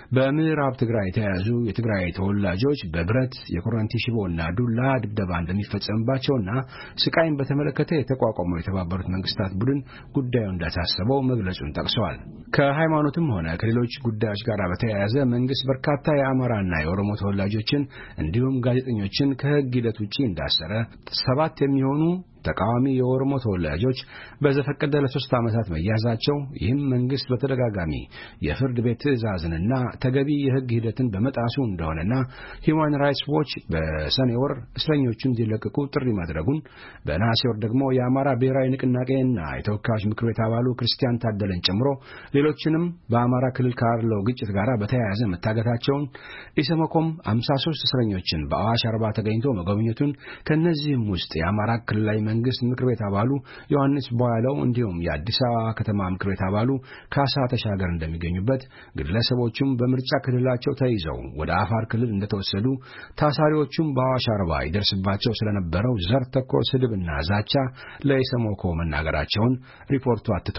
በምዕራብ ትግራይ የተያዙ የትግራይ ተወላጆች በብረት የኮረንቲ ሽቦና ዱላ ድብደባ እንደሚፈጸምባቸውና ስቃይን በተመለከተ የተቋቋመው የተባበሩት መንግስታት ቡድን ጉዳዩ እንዳሳሰበው መግለጹን ጠቅሰዋል። ከሃይማኖትም ሆነ ከሌሎች ጉዳዮች ጋር በተያያዘ መንግስት በርካታ የአማራና የኦሮሞ ተወላጆችን እንዲሁም ጋዜጠኞችን ከህግ ሂደት ውጪ እንዳሰረ፣ 7 የሚሆኑ ተቃዋሚ የኦሮሞ ተወላጆች በዘፈቀደ ለ3 ዓመታት መያዛቸው፣ ይህም መንግስት በተደጋጋሚ የፍርድ ቤት ትዕዛዝንና ተገቢ የህግ ሂደትን በመጣሱ እንደሆነና ሂውማን ራይትስ ዎች በሰኔ ወር እስረኞቹን እንዲለቀቁ ጥሪ ማድረጉን፣ በነሐሴ ወር ደግሞ የአማራ ብሔራዊ ንቅናቄና የተወካዮች ምክር ቤት አባሉ ክርስቲያን ታደለን ጨምሮ ሌሎችንም በአማራ ክልል ካለው ግጭት ጋር በተያያዘ መታገታቸውን፣ ኢሰመኮም 53 እስረኞችን በአዋሽ አርባ ተገኝቶ መጎብኘቱን፣ ከነዚህም ውስጥ የአማራ ክልላዊ መንግስት ምክር ቤት አባሉ ዮሐንስ ቦያለው እንዲሁም የአዲስ አበባ ከተማ ምክር ቤት አባሉ ካሳ ተሻገር እንደሚገኙበት፣ ግለሰቦቹም በምርጫ ክልላቸው ተይዘው ወደ አፋር ክልል እንደተወሰዱ፣ ታሳሪዎቹም በአዋሽ አርባ ይደርስባቸው ስለነበረው ዘር ተኮር ስድብና ዛቻ ለኢሰመኮ መናገራቸውን ሪፖርቱ አትቷል።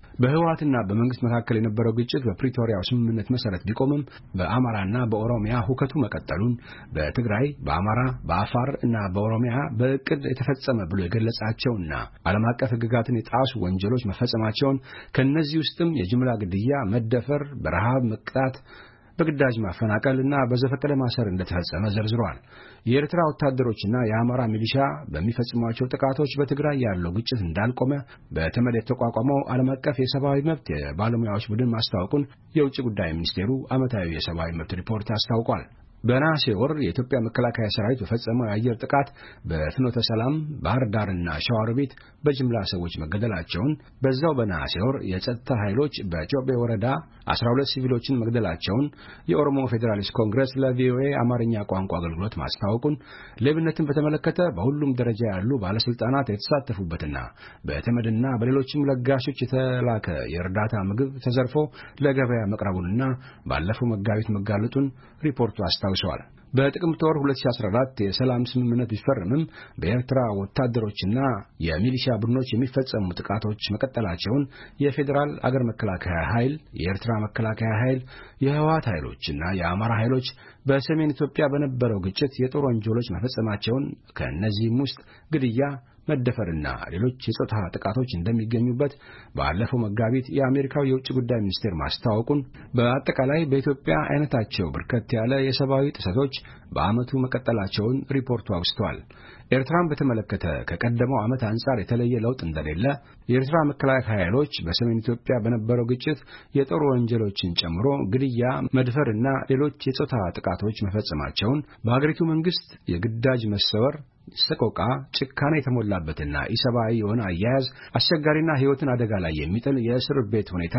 በህወሓትና በመንግስት መካከል የነበረው ግጭት በፕሪቶሪያው ስምምነት መሰረት ቢቆምም በአማራና በኦሮሚያ ሁከቱ መቀጠሉን በትግራይ፣ በአማራ፣ በአፋር እና በኦሮሚያ በእቅድ የተፈጸመ ብሎ የገለጻቸውና ዓለም አቀፍ ህግጋትን የጣሱ ወንጀሎች መፈጸማቸውን ከነዚህ ውስጥም የጅምላ ግድያ፣ መደፈር፣ በረሃብ መቅጣት፣ በግዳጅ ማፈናቀልና በዘፈቀደ ማሰር እንደተፈጸመ ዘርዝሯል። የኤርትራ ወታደሮችና የአማራ ሚሊሻ በሚፈጽሟቸው ጥቃቶች በትግራይ ያለው ግጭት እንዳልቆመ በተመድ የተቋቋመው ዓለም አቀፍ የሰብአዊ መብት የባለሙያዎች ቡድን ማስታወቁን የውጭ ጉዳይ ሚኒስቴሩ ዓመታዊ የሰብአዊ መብት ሪፖርት አስታውቋል። በነሐሴ ወር የኢትዮጵያ መከላከያ ሰራዊት በፈጸመው የአየር ጥቃት በፍኖተ ሰላም፣ ባህር ዳርና ሸዋሮቢት በጅምላ ሰዎች መገደላቸውን፣ በዛው በነሐሴ ወር የጸጥታ ኃይሎች በጮቤ ወረዳ 12 ሲቪሎችን መግደላቸውን የኦሮሞ ፌዴራሊስት ኮንግረስ ለቪኦኤ አማርኛ ቋንቋ አገልግሎት ማስታወቁን፣ ሌብነትን በተመለከተ በሁሉም ደረጃ ያሉ ባለስልጣናት የተሳተፉበትና በተመድና በሌሎችም ለጋሾች የተላከ የእርዳታ ምግብ ተዘርፎ ለገበያ መቅረቡንና ባለፈው መጋቢት መጋለጡን ሪፖርቱ አስታውሷል። በጥቅምት ወር 2014 የሰላም ስምምነት ቢፈርምም በኤርትራ ወታደሮችና የሚሊሻ ቡድኖች የሚፈጸሙ ጥቃቶች መቀጠላቸውን የፌዴራል አገር መከላከያ ኃይል፣ የኤርትራ መከላከያ ኃይል፣ የህወሓት ኃይሎችና የአማራ ኃይሎች በሰሜን ኢትዮጵያ በነበረው ግጭት የጦር ወንጀሎች መፈጸማቸውን ከእነዚህም ውስጥ ግድያ፣ መደፈርና ሌሎች የጾታ ጥቃቶች እንደሚገኙበት ባለፈው መጋቢት የአሜሪካው የውጭ ጉዳይ ሚኒስቴር ማስታወቁን፣ በአጠቃላይ በኢትዮጵያ አይነታቸው በርከት ያለ የሰብአዊ ጥሰቶች በዓመቱ መቀጠላቸውን ሪፖርቱ አውስቷል። ኤርትራን በተመለከተ ከቀደመው ዓመት አንጻር የተለየ ለውጥ እንደሌለ፣ የኤርትራ መከላከያ ኃይሎች በሰሜን ኢትዮጵያ በነበረው ግጭት የጦር ወንጀሎችን ጨምሮ ግድያ፣ መድፈርና ሌሎች የጾታ ጥቃቶች መፈጸማቸውን፣ በአገሪቱ መንግስት የግዳጅ መሰወር፣ ሰቆቃ፣ ጭካኔ የተሞላበትና ኢሰብአዊ የሆነ አያያዝ፣ አስቸጋሪና ሕይወትን አደጋ ላይ የሚጥል የእስር ቤት ሁኔታ፣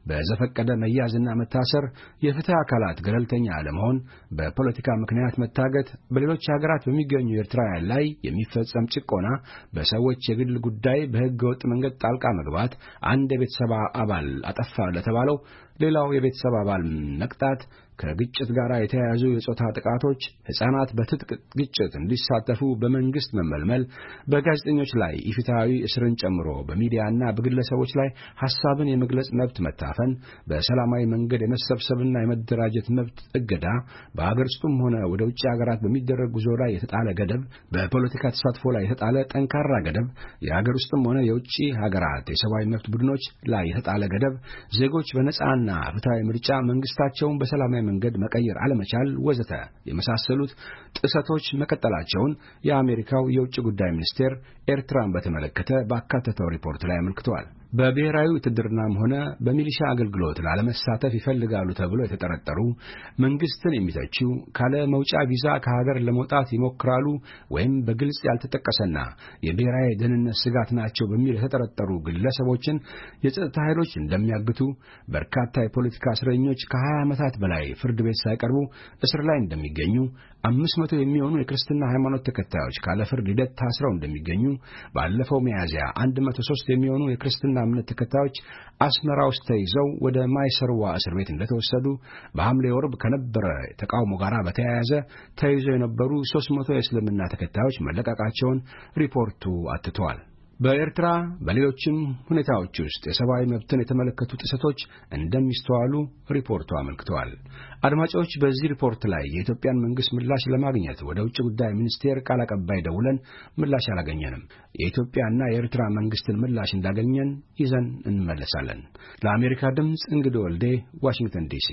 በዘፈቀደ መያዝና መታሰር፣ የፍትህ አካላት ገለልተኛ አለመሆን፣ በፖለቲካ ምክንያት መታገት፣ በሌሎች ሀገራት በሚገኙ ኤርትራውያን ላይ የሚፈጸም ጭቆና፣ በሰዎች የግል ጉዳይ በሕገ ወጥ መንገድ ጣልቃ መግባት፣ አንድ የቤተሰብ አባል አጠፋ ለተባለው ሌላው የቤተሰብ አባል መቅጣት፣ ከግጭት ጋር የተያያዙ የጾታ ጥቃቶች፣ ሕፃናት በትጥቅ ግጭት እንዲሳተፉ በመንግስት መመልመል፣ በጋዜጠኞች ላይ ኢፍትሐዊ እስርን ጨምሮ በሚዲያና በግለሰቦች ላይ ሐሳብን የመግለጽ መብት መታፈን፣ በሰላማዊ መንገድ የመሰብሰብና የመደራጀት መብት እገዳ፣ በአገር ውስጥም ሆነ ወደ ውጭ ሀገራት በሚደረግ ጉዞ ላይ የተጣለ ገደብ፣ በፖለቲካ ተሳትፎ ላይ የተጣለ ጠንካራ ገደብ፣ የአገር ውስጥም ሆነ የውጭ ሀገራት የሰብአዊ መብት ቡድኖች ላይ የተጣለ ገደብ፣ ዜጎች በነጻና ፍትሐዊ ምርጫ መንግስታቸውን በሰላማዊ መንገድ መቀየር አለመቻል ወዘተ የመሳሰሉት ጥሰቶች መቀጠላቸውን የአሜሪካው የውጭ ጉዳይ ሚኒስቴር ኤርትራን በተመለከተ ባካተተው ሪፖርት ላይ አመልክቷል። በብሔራዊ ውትድርናም ሆነ በሚሊሻ አገልግሎት ላለመሳተፍ ይፈልጋሉ ተብሎ የተጠረጠሩ፣ መንግስትን የሚተቹ፣ ካለ መውጫ ቪዛ ከሀገር ለመውጣት ይሞክራሉ ወይም በግልጽ ያልተጠቀሰና የብሔራዊ ደህንነት ስጋት ናቸው በሚል የተጠረጠሩ ግለሰቦችን የጸጥታ ኃይሎች እንደሚያግቱ፣ በርካታ የፖለቲካ እስረኞች ከ20 ዓመታት በላይ ፍርድ ቤት ሳይቀርቡ እስር ላይ እንደሚገኙ፣ 500 የሚሆኑ የክርስትና ሃይማኖት ተከታዮች ካለ ፍርድ ሂደት ታስረው እንደሚገኙ፣ ባለፈው ሚያዝያ 103 የሚሆኑ የክርስትና እምነት ተከታዮች አስመራ ውስጥ ተይዘው ወደ ማይሰርዋ እስር ቤት እንደተወሰዱ፣ በሐምሌ ወር ከነበረ ተቃውሞ ጋር በተያያዘ ተይዘው የነበሩ 300 የእስልምና ተከታዮች መለቀቃቸውን ሪፖርቱ አትቷል። በኤርትራ በሌሎችም ሁኔታዎች ውስጥ የሰብአዊ መብትን የተመለከቱ ጥሰቶች እንደሚስተዋሉ ሪፖርቱ አመልክቷል። አድማጮች፣ በዚህ ሪፖርት ላይ የኢትዮጵያን መንግስት ምላሽ ለማግኘት ወደ ውጭ ጉዳይ ሚኒስቴር ቃል አቀባይ ደውለን ምላሽ አላገኘንም። የኢትዮጵያና የኤርትራ መንግስትን ምላሽ እንዳገኘን ይዘን እንመለሳለን። ለአሜሪካ ድምፅ እንግዲህ ወልዴ፣ ዋሽንግተን ዲሲ።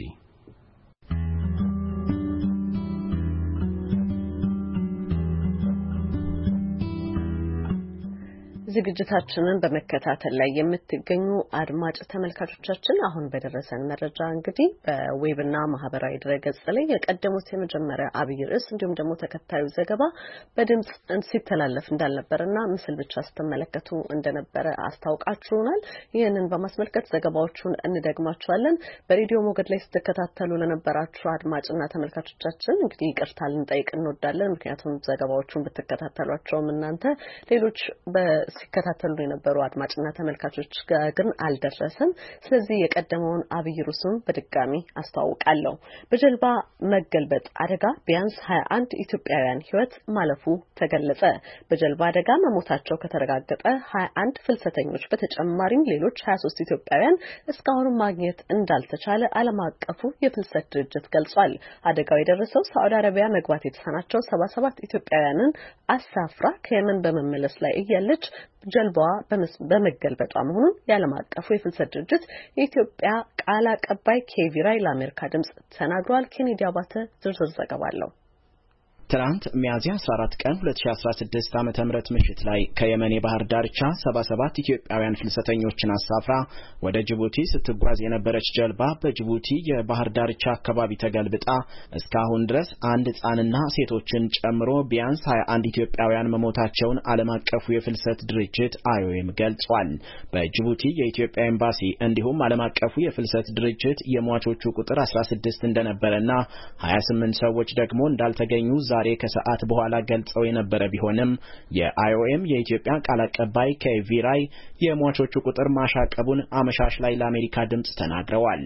ዝግጅታችንን በመከታተል ላይ የምትገኙ አድማጭ ተመልካቾቻችን አሁን በደረሰን መረጃ እንግዲህ በዌብና ማህበራዊ ድረገጽ ላይ የቀደሙት የመጀመሪያ አብይ ርዕስ እንዲሁም ደግሞ ተከታዩ ዘገባ በድምጽ ሲተላለፍ እንዳልነበረና ምስል ብቻ ስትመለከቱ እንደነበረ አስታውቃችሁናል። ይህንን በማስመልከት ዘገባዎቹን እንደግማቸዋለን። በሬዲዮ ሞገድ ላይ ስትከታተሉ ለነበራችሁ አድማጭና ተመልካቾቻችን እንግዲህ ይቅርታ ልንጠይቅ እንወዳለን። ምክንያቱም ዘገባዎቹን ብትከታተሏቸውም እናንተ ሌሎች ሲከታተሉ የነበሩ አድማጭና ተመልካቾች ግን አልደረሰም። ስለዚህ የቀደመውን አብይ ርዕሱን በድጋሚ አስተዋውቃለሁ። በጀልባ መገልበጥ አደጋ ቢያንስ 21 ኢትዮጵያውያን ሕይወት ማለፉ ተገለጸ። በጀልባ አደጋ መሞታቸው ከተረጋገጠ 21 ፍልሰተኞች በተጨማሪም ሌሎች 23 ኢትዮጵያውያን እስካሁን ማግኘት እንዳልተቻለ ዓለም አቀፉ የፍልሰት ድርጅት ገልጿል። አደጋው የደረሰው ሳዑዲ አረቢያ መግባት የተሳናቸው 77 ኢትዮጵያውያንን አሳፍራ ከየመን በመመለስ ላይ እያለች ጀልባዋ በመገልበጧ መሆኑን የዓለም አቀፉ የፍልሰት ድርጅት የኢትዮጵያ ቃል አቀባይ ኬቪራይ ለአሜሪካ ድምጽ ተናግሯል። ኬኔዲ አባተ ዝርዝር ዘገባ አለው።
ትናንት ሚያዝያ 14 ቀን 2016 ዓመተ ምህረት ምሽት ላይ ከየመን የባህር ዳርቻ 77 ኢትዮጵያውያን ፍልሰተኞችን አሳፍራ ወደ ጅቡቲ ስትጓዝ የነበረች ጀልባ በጅቡቲ የባህር ዳርቻ አካባቢ ተገልብጣ እስካሁን ድረስ አንድ ሕፃንና ሴቶችን ጨምሮ ቢያንስ 21 ኢትዮጵያውያን መሞታቸውን ዓለም አቀፉ የፍልሰት ድርጅት IOM ገልጿል። በጅቡቲ የኢትዮጵያ ኤምባሲ እንዲሁም ዓለም አቀፉ የፍልሰት ድርጅት የሟቾቹ ቁጥር 16 እንደነበረና 28 ሰዎች ደግሞ እንዳልተገኙ ዛሬ ከሰዓት በኋላ ገልጸው የነበረ ቢሆንም የIOM የኢትዮጵያ ቃል አቀባይ ኬቪራይ የሟቾቹ ቁጥር ማሻቀቡን አመሻሽ ላይ ለአሜሪካ ድምጽ ተናግረዋል።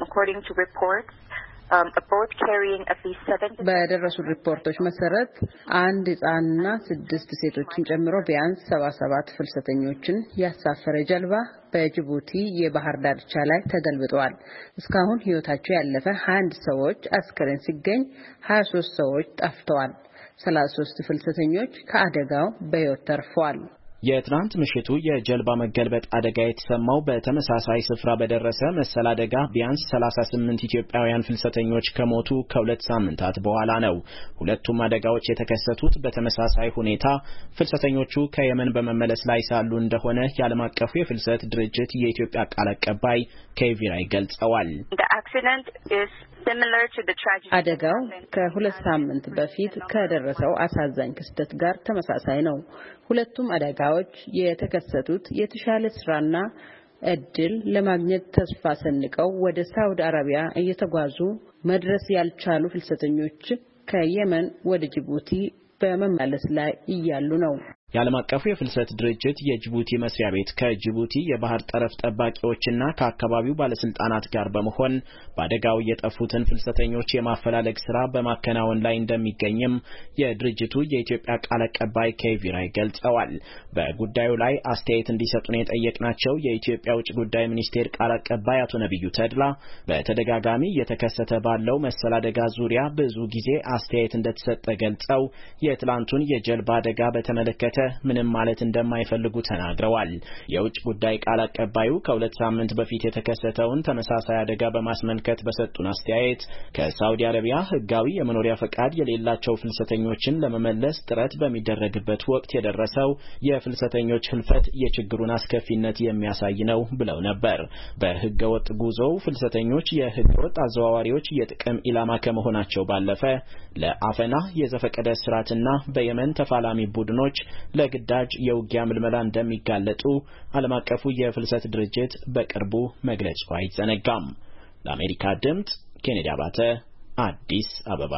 በደረሱ ሪፖርቶች መሰረት አንድ ሕፃንና 6 ሴቶችን ጨምሮ ቢያንስ 77 ፍልሰተኞችን ያሳፈረ ጀልባ በጅቡቲ የባህር ዳርቻ ላይ ተገልብጧል። እስካሁን ሕይወታቸው ያለፈ 21 ሰዎች አስከሬን ሲገኝ 23 ሰዎች ጠፍተዋል። 33 ፍልሰተኞች ከአደጋው በሕይወት ተርፈዋል።
የትናንት ምሽቱ የጀልባ መገልበጥ አደጋ የተሰማው በተመሳሳይ ስፍራ በደረሰ መሰል አደጋ ቢያንስ 38 ኢትዮጵያውያን ፍልሰተኞች ከሞቱ ከ2 ሳምንታት በኋላ ነው። ሁለቱም አደጋዎች የተከሰቱት በተመሳሳይ ሁኔታ ፍልሰተኞቹ ከየመን በመመለስ ላይ ሳሉ እንደሆነ የዓለም አቀፉ የፍልሰት ድርጅት የኢትዮጵያ ቃል አቀባይ ኬቪራይ ገልጸዋል።
አደጋው ከ2 ሳምንት በፊት ከደረሰው አሳዛኝ ክስተት ጋር ተመሳሳይ ነው። ሁለቱም አደጋዎች የተከሰቱት የተሻለ ስራና እድል ለማግኘት ተስፋ ሰንቀው ወደ ሳውዲ አረቢያ እየተጓዙ መድረስ ያልቻሉ ፍልሰተኞች ከየመን ወደ ጅቡቲ በመመለስ ላይ እያሉ ነው።
የዓለም አቀፉ የፍልሰት ድርጅት የጅቡቲ መስሪያ ቤት ከጅቡቲ የባህር ጠረፍ ጠባቂዎችና ከአካባቢው ባለስልጣናት ጋር በመሆን በአደጋው የጠፉትን ፍልሰተኞች የማፈላለግ ስራ በማከናወን ላይ እንደሚገኝም የድርጅቱ የኢትዮጵያ ቃል አቀባይ ኬቪራይ ገልጸዋል። በጉዳዩ ላይ አስተያየት እንዲሰጡን የጠየቅናቸው የኢትዮጵያ ውጭ ጉዳይ ሚኒስቴር ቃል አቀባይ አቶ ነብዩ ተድላ በተደጋጋሚ እየተከሰተ ባለው መሰል አደጋ ዙሪያ ብዙ ጊዜ አስተያየት እንደተሰጠ ገልጸው የትላንቱን የጀልባ አደጋ በተመለከተ ምንም ማለት እንደማይፈልጉ ተናግረዋል። የውጭ ጉዳይ ቃል አቀባዩ ከ2 ሳምንት በፊት የተከሰተውን ተመሳሳይ አደጋ በማስመልከት በሰጡን አስተያየት ከሳውዲ አረቢያ ሕጋዊ የመኖሪያ ፈቃድ የሌላቸው ፍልሰተኞችን ለመመለስ ጥረት በሚደረግበት ወቅት የደረሰው የፍልሰተኞች ህልፈት የችግሩን አስከፊነት የሚያሳይ ነው ብለው ነበር። በህገወጥ ጉዞው ፍልሰተኞች የህገወጥ አዘዋዋሪዎች የጥቅም ኢላማ ከመሆናቸው ባለፈ ለአፈና የዘፈቀደ ስርዓትና በየመን ተፋላሚ ቡድኖች ለግዳጅ የውጊያ ምልመላ እንደሚጋለጡ ዓለም አቀፉ የፍልሰት ድርጅት በቅርቡ መግለጹ አይዘነጋም። ለአሜሪካ ድምጽ ኬኔዲ አባተ አዲስ አበባ።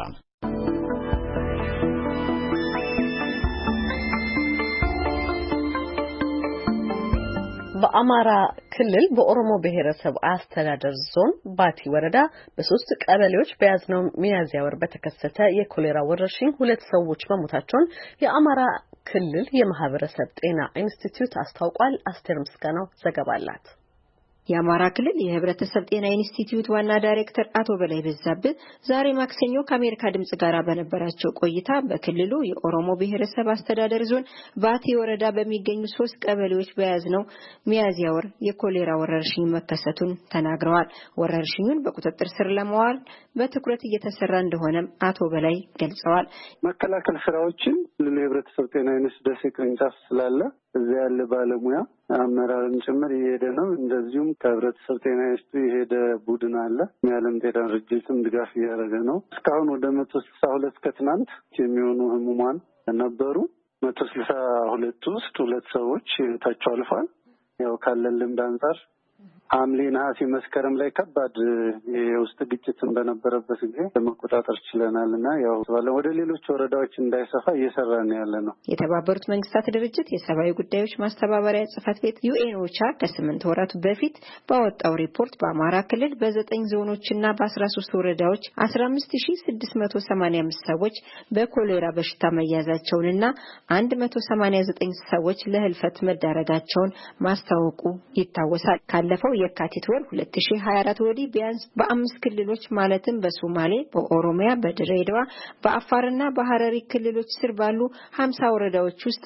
በአማራ ክልል በኦሮሞ ብሔረሰብ አስተዳደር ዞን ባቲ ወረዳ በ3 ቀበሌዎች በያዝነው ሚያዝያ ወር በተከሰተ የኮሌራ ወረርሽኝ 2 ሰዎች መሞታቸውን የአማራ ክልል የማህበረሰብ ጤና ኢንስቲትዩት አስታውቋል። አስቴር ምስጋናው ዘገባ አላት።
የአማራ ክልል የህብረተሰብ ጤና ኢንስቲትዩት ዋና ዳይሬክተር አቶ በላይ በዛብህ ዛሬ ማክሰኞ ከአሜሪካ ድምጽ ጋር በነበራቸው ቆይታ በክልሉ የኦሮሞ ብሔረሰብ አስተዳደር ዞን ባቲ ወረዳ በሚገኙ 3 ቀበሌዎች በያዝነው ሚያዝያ ወር የኮሌራ ወረርሽኝ መከሰቱን ተናግረዋል። ወረርሽኙን በቁጥጥር ስር ለማዋል በትኩረት እየተሰራ እንደሆነም አቶ በላይ ገልጸዋል።
መከላከል ስራዎችን ለህብረተሰብ ጤና ኢንስቲትዩት ደሴ ቅርንጫፍ ስላለ እዚያ ያለ ባለሙያ አመራርን ጭምር እየሄደ ነው። እንደዚሁም ከህብረተሰብ ጤና ኢንስቲትዩት የሄደ ቡድን አለ። የዓለም ጤና ድርጅትም ድጋፍ እያደረገ ነው። እስካሁን ወደ 162 ከትናንት የሚሆኑ ህሙማን ነበሩ። 162 ውስጥ 2 ሰዎች ህይወታቸው አልፏል። ያው ካለን ልምድ አንጻር ሐምሌ ነሐሴ መስከረም ላይ ከባድ የውስጥ ግጭትን በነበረበት ጊዜ ለመቆጣጠር ችለናልና ያው ወደ ሌሎች ወረዳዎች እንዳይሰፋ እየሰራን ያለነው።
የተባበሩት መንግስታት ድርጅት የሰብአዊ ጉዳዮች ማስተባበሪያ ጽሕፈት ቤት ዩኤንኦቻ ከ8 ወራት በፊት ባወጣው ሪፖርት በአማራ ክልል በ9 ዞኖችና በ13 ወረዳዎች 15685 ሰዎች በኮሌራ በሽታ መያዛቸውንና 189 ሰዎች ለህልፈት መዳረጋቸውን ማስታወቁ ይታወሳል። ካለፈው የካቲት ወር 2024 ወዲህ ቢያንስ በ5 ክልሎች ማለትም በሶማሌ፣ በኦሮሚያ፣ በድሬዳዋ፣ በአፋርና በሐረሪ ክልሎች ስር ባሉ 50 ወረዳዎች ውስጥ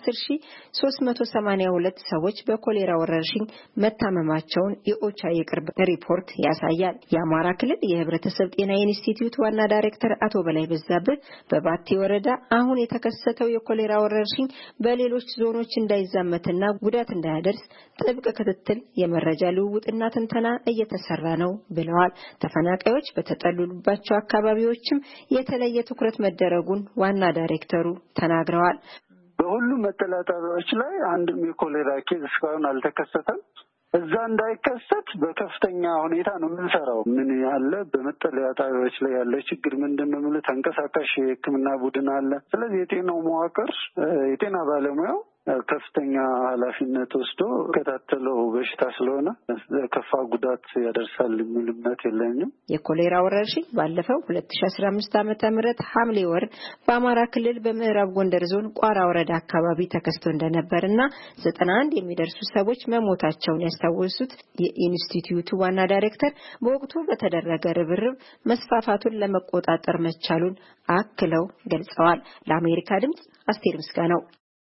10382 ሰዎች በኮሌራ ወረርሽኝ መታመማቸውን የኦቻ የቅርብ ሪፖርት ያሳያል። የአማራ ክልል የህብረተሰብ ጤና ኢንስቲትዩት ዋና ዳይሬክተር አቶ በላይ በዛብህ በባቲ ወረዳ አሁን የተከሰተው የኮሌራ ወረርሽኝ በሌሎች ዞኖች እንዳይዛመትና ጉዳት እንዳያደርስ ጥብቅ ክትትል የመረጃ ልውውጥና ትንተና እየተሰራ ነው ብለዋል። ተፈናቃዮች በተጠለሉባቸው አካባቢዎችም የተለየ ትኩረት መደረጉን ዋና ዳይሬክተሩ ተናግረዋል።
በሁሉም መጠለያ ጣቢያዎች ላይ አንድም የኮሌራ ኬዝ እስካሁን አልተከሰተም። እዛ እንዳይከሰት በከፍተኛ ሁኔታ ነው የምንሰራው። ምን ያለ በመጠለያ ጣቢያዎች ላይ ያለው ችግር ምንድነው ማለት ተንቀሳቃሽ የሕክምና ቡድን አለ። ስለዚህ የጤናው መዋቅር የጤና ባለሙያው ከፍተኛ ኃላፊነት ወስዶ ከታተለው በሽታ ስለሆነ ከፋ ጉዳት ያደርሳል የሚል እምነት የለኝም።
የኮሌራ ወረርሽኝ ባለፈው 2015 ዓ.ም ሐምሌ ወር በአማራ ክልል በምዕራብ ጎንደር ዞን ቋራ ወረዳ አካባቢ ተከስቶ እንደነበርና 91 የሚደርሱ ሰዎች መሞታቸውን ያስታወሱት የኢንስቲትዩቱ ዋና ዳይሬክተር በወቅቱ በተደረገ ርብርብ መስፋፋቱን ለመቆጣጠር መቻሉን አክለው ገልጸዋል። ለአሜሪካ ድምጽ አስቴር ምስጋናው።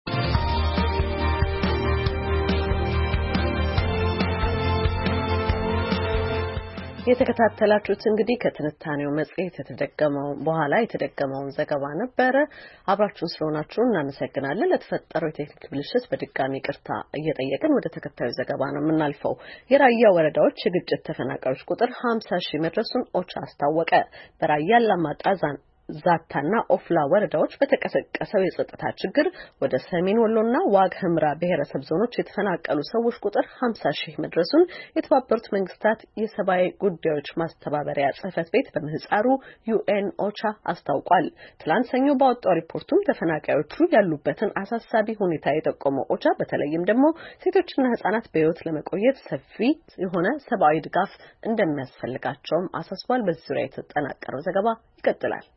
የተከታተላችሁት እንግዲህ ከትንታኔው መጽሔት የተደገመውን ዘገባ ነበረ። አብራችሁን ስለሆናችሁ እናመሰግናለን። ለተፈጠረው የቴክኒክ ብልሽት በድጋሚ ይቅርታ እየጠየቅን ወደ ተከታዩ ዘገባ ነው የምናልፈው። የራያ ወረዳዎች የግጭት ተፈናቃዮች ቁጥር 50,000 መድረሱን ኦቻ አስታወቀ። በራያ አላማጣ ዛታና ኦፍላ ወረዳዎች በተቀሰቀሰው የጸጥታ ችግር ወደ ሰሜን ወሎና ዋግ ኽምራ ብሔረሰብ ዞኖች የተፈናቀሉ ሰዎች ቁጥር 50,000 መድረሱን የተባበሩት መንግስታት የሰብአዊ ጉዳዮች ማስተባበሪያ ጽሕፈት ቤት በምህጻሩ ዩኤን ኦቻ አስታውቋል። ትላንት ሰኞ ባወጣው ሪፖርቱም ተፈናቃዮቹ ያሉበትን አሳሳቢ ሁኔታ የጠቆመው ኦቻ በተለይም ደግሞ ሴቶችና ህጻናት በህይወት ለመቆየት ሰፊ የሆነ ሰብአዊ ድጋፍ እንደሚያስፈልጋቸውም አሳስቧል። በዚህ ዙሪያ የተጠናቀረው ዘገባ ይቀጥላል።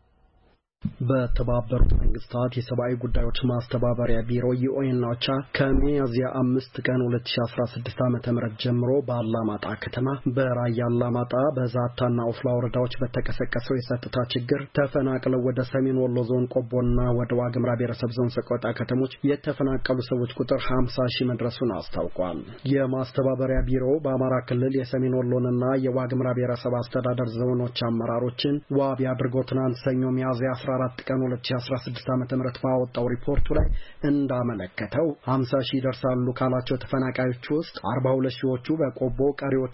በተባበሩት መንግስታት የሰብአዊ ጉዳዮች ማስተባበሪያ ቢሮ ዩኤን ኦቻ ከሚያዝያ 5 ቀን 2016 ዓ.ም ጀምሮ በአላማጣ ከተማ በራያ አላማጣ በዛታና ኦፍላ ወረዳዎች በተቀሰቀሰው የጸጥታ ችግር ተፈናቅለው ወደ ሰሜን ወሎ ዞን ቆቦና ወደ ዋግ ኽምራ ብሔረሰብ ዞን ሰቆጣ ከተሞች የተፈናቀሉ ሰዎች ቁጥር 50,000 መድረሱን አስታውቋል። የማስተባበሪያ ቢሮው በአማራ ክልል የሰሜን ወሎንና የዋግ ኽምራ ብሔረሰብ አስተዳደር ዞኖች አመራሮችን ዋቢ አድርጎ ትናንት ሰኞ ሚያዝያ 14 ቀን 2016 ዓ.ም ባወጣው ሪፖርቱ ላይ እንዳመለከተው 50,000 ይደርሳሉ ካላቸው ተፈናቃዮች ውስጥ 42,000ዎቹ በቆቦ፣ ቀሪዎቹ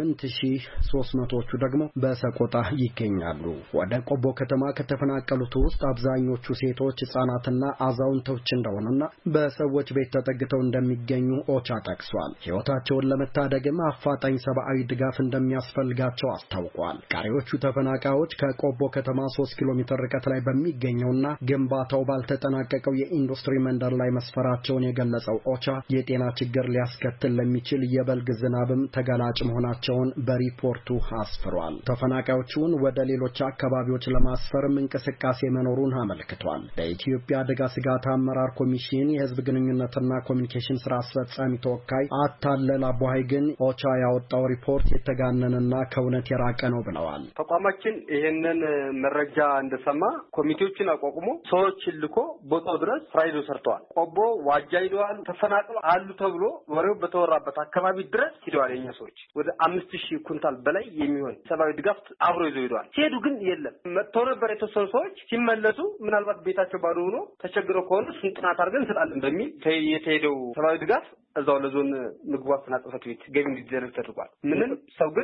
8,300ዎቹ ደግሞ በሰቆጣ ይገኛሉ። ወደ ቆቦ ከተማ ከተፈናቀሉት ውስጥ አብዛኞቹ ሴቶች፣ ህጻናትና አዛውንቶች እንደሆኑና በሰዎች ቤት ተጠግተው እንደሚገኙ ኦቻ ጠቅሷል። ህይወታቸውን ለመታደግም አፋጣኝ ሰብአዊ ድጋፍ እንደሚያስፈልጋቸው አስታውቋል። ቀሪዎቹ ተፈናቃዮች ከቆቦ ከተማ 3 ኪሎ ሜትር ርቀት ላይ በሚገኘውና ግንባታው ባልተጠናቀቀው የኢንዱስትሪ መንደር ላይ መስፈራቸውን የገለጸው ኦቻ የጤና ችግር ሊያስከትል ለሚችል የበልግ ዝናብም ተጋላጭ መሆናቸውን በሪፖርቱ አስፍሯል። ተፈናቃዮቹን ወደ ሌሎች አካባቢዎች ለማስፈርም እንቅስቃሴ መኖሩን አመልክቷል። በኢትዮጵያ አደጋ ስጋት አመራር ኮሚሽን የህዝብ ግንኙነትና ኮሚኒኬሽን ስራ አስፈጻሚ ተወካይ አታለል አቦሃይ ግን ኦቻ ያወጣው ሪፖርት የተጋነነና ከእውነት የራቀ ነው ብለዋል።
ተቋማችን ይሄንን መረጃ እንደሰማ ኮሚቴዎችን አቋቁሞ ሰዎችን ልኮ ቦታው ድረስ ፍራይዶ ሰርተዋል። ቆቦ ዋጃ ሄደዋል። ተፈናቅለው አሉ ተብሎ ወሬው በተወራበት አካባቢ ድረስ ሄደዋል። የኛ ሰዎች ወደ 5,000 ኩንታል በላይ የሚሆን ሰብአዊ ድጋፍ አብሮ ይዘው ሄደዋል። ሲሄዱ ግን የለም መጥተው ነበር የተወሰኑ ሰዎች። ሲመለሱ ምናልባት ቤታቸው ባዶ ሆኖ ተቸግረው ከሆነ ጥናት አድርገን እንሰጣለን በሚል የተሄደው ሰብአዊ ድጋፍ እዛው ለዞን ምግብ ዋስትና ጽሕፈት ቤት ገቢ እንዲደረግ ተደርጓል። ምንም ሰው ግን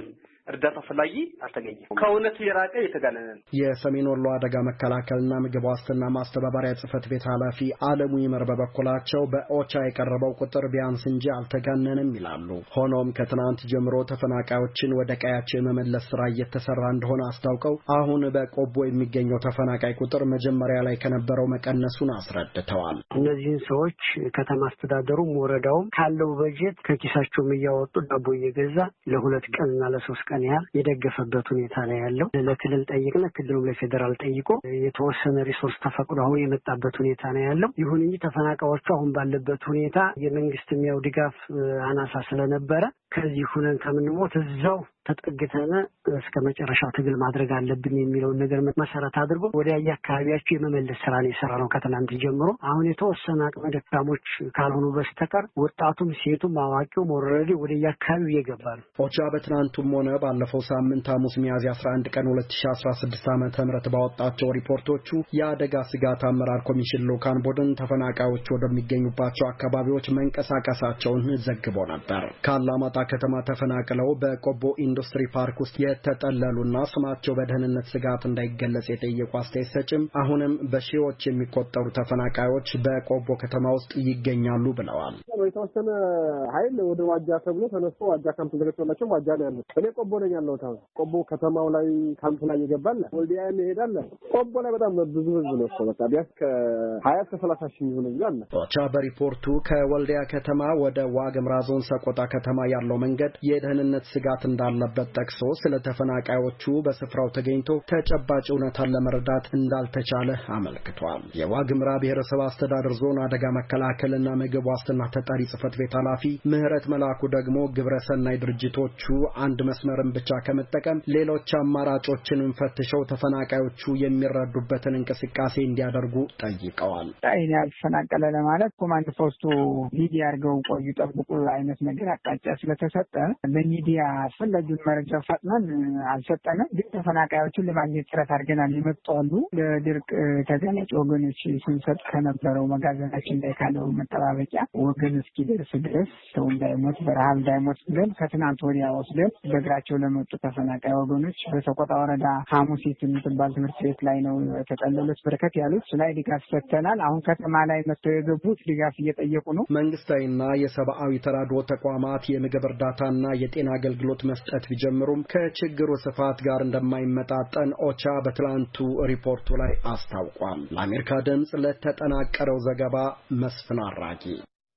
እርዳታ ፈላጊ አልተገኘም። ከእውነት የራቀ የተጋነነ ነው።
የሰሜን ወሎ አደጋ መከላከልና ምግብ ዋስትና ማስተባበሪያ ጽሕፈት ቤት ኃላፊ አለሙ ይመር በበኩላቸው በኦቻ የቀረበው ቁጥር ቢያንስ እንጂ አልተጋነንም ይላሉ። ሆኖም ከትናንት ጀምሮ ተፈናቃዮችን ወደ ቀያቸው የመመለስ ስራ እየተሰራ እንደሆነ አስታውቀው አሁን በቆቦ የሚገኘው ተፈናቃይ ቁጥር መጀመሪያ ላይ ከነበረው መቀነሱን አስረድተዋል።
እነዚህን ሰዎች ከተማ አስተዳደሩም ወረዳውም ካለው በጀት ከኪሳቸውም እያወጡ ዳቦ እየገዛ ለሁለት ቀንና ለሶስት ቀን ያህል የደገፈበት ሁኔታ ነው ያለው። ለክልል ጠይቅና ክልሉም ለፌዴራል ጠይቆ የተወሰነ ሪሶርስ ተፈቅዶ አሁን የመጣበት ሁኔታ ነው ያለው። ይሁን እንጂ ተፈናቃዮቹ አሁን ባለበት ሁኔታ የመንግስትም ያው ድጋፍ አናሳ ስለነበረ ከዚህ ሁነን ከምንሞት እዛው ተጠግተን እስከ መጨረሻው ትግል ማድረግ አለብን የሚለውን ነገር መሰረት አድርጎ ወደ አካባቢያቸው የመመለስ ስራ ነው የሰራነው ከትናንት ጀምሮ። አሁን የተወሰነ አቅመ ደካሞች ካልሆኑ በስተቀር ወጣቱም ሴቱም አዋቂውም ኦልሬዲ ወደ አካባቢው እየገባ ነው።
ኦቻ በትናንቱም ሆነ ባለፈው ሳምንት ሐሙስ ሚያዝያ 11 ቀን 2016 ዓ.ም ባወጣቸው ሪፖርቶቹ የአደጋ ስጋት አመራር ኮሚሽን ልኡካን ቡድን ተፈናቃዮች ወደሚገኙባቸው አካባቢዎች መንቀሳቀሳቸውን ዘግቦ ነበር። ካላማጣ ከተማ ተፈናቅለው በቆቦ ኢንዱስትሪ ፓርክ ውስጥ የተጠለሉና ስማቸው በደህንነት ስጋት እንዳይገለጽ የጠየቁ አስተያየት ሰጭም አሁንም በሺዎች የሚቆጠሩ ተፈናቃዮች በቆቦ ከተማ ውስጥ ይገኛሉ ብለዋል።
የተወሰነ ኃይል ወደ ዋጃ ተብሎ ተነስቶ ዋጃ ካምፕ ተዘጋጅቶላቸው ዋጃ ነው ያለው። እኔ ቆቦ ነኝ ያለሁት። አሁን ቆቦ ከተማው ላይ ካምፕ ላይ ይገባል። ወልዲያ ይሄዳል። ቆቦ ላይ በጣም ብዙ ህዝብ ነው። በቃ ቢያንስ ከ20 እስከ 30 ሺህ የሚሆን ህዝብ አለ።
ኦቻ በሪፖርቱ ከወልዲያ ከተማ ወደ ዋግምራ ዞን ሰቆጣ ከተማ ያለው መንገድ የደህንነት ስጋት እንዳለበት ጠቅሶ ስለ ተፈናቃዮቹ በስፍራው ተገኝቶ ተጨባጭ እውነታን ለመረዳት እንዳልተቻለ አመልክቷል። የዋግምራ ብሔረሰብ አስተዳደር ዞን አደጋ መከላከልና ምግብ ዋስትና ተጠሪ ጽሕፈት ቤት ኃላፊ ምህረት መላኩ ደግሞ ግብረሰናይ ድርጅቶቹ አንድ መስመርን ብቻ ከመጠቀም ሌሎች አማራጮችን ፈትሸው ተፈናቃዮቹ የሚረዱበትን እንቅስቃሴ እንዲያደርጉ ጠይቀዋል።
አይኔ ያልፈናቀለ ለማለት ኮማንድ ፖስቱ ሊዲ አድርገው ቆዩ ጠብቁ አይነት ነገር አቅጣጫ ስለተሰጠ ለሚዲያ አስፈላጊውን መረጃ ፈጥነን አልሰጠንም። ግን ተፈናቃዮችን ለማግኘት ጥረት አድርገናል። ይመጣሉ። ለድርቅ ተጋላጭ ወገኖች ስንሰጥ ከነበረው መጋዘናችን ላይ ካለው መጠባበቂያ ወገን እስኪደርስ ድረስ ሰው እንዳይሞት በረሃብ እንዳይሞት ብለን ከትናንት ወዲያ ወስደን በእግራቸው ለመጡ ተፈናቃይ ወገኖች በሰቆጣ ወረዳ ሐሙሲት የምትባል ትምህርት ቤት ላይ ነው የተጠለሉት። በርከት ያሉት ላይ ድጋፍ ሰጥተናል። አሁን ከተማ ላይ መጥተው የገቡት ድጋፍ እየጠየቁ ነው።
መንግስታዊና የሰብአዊ ተራድኦ ተቋማት የምግብ እርዳታና የጤና አገልግሎት መስጠት ቢጀምሩም ከችግሩ ስፋት ጋር እንደማይመጣጠን ኦቻ በትላንቱ ሪፖርቱ ላይ አስታውቋል። ለአሜሪካ ድምጽ ለተጠናቀረው ዘገባ መስፍን አራጊ።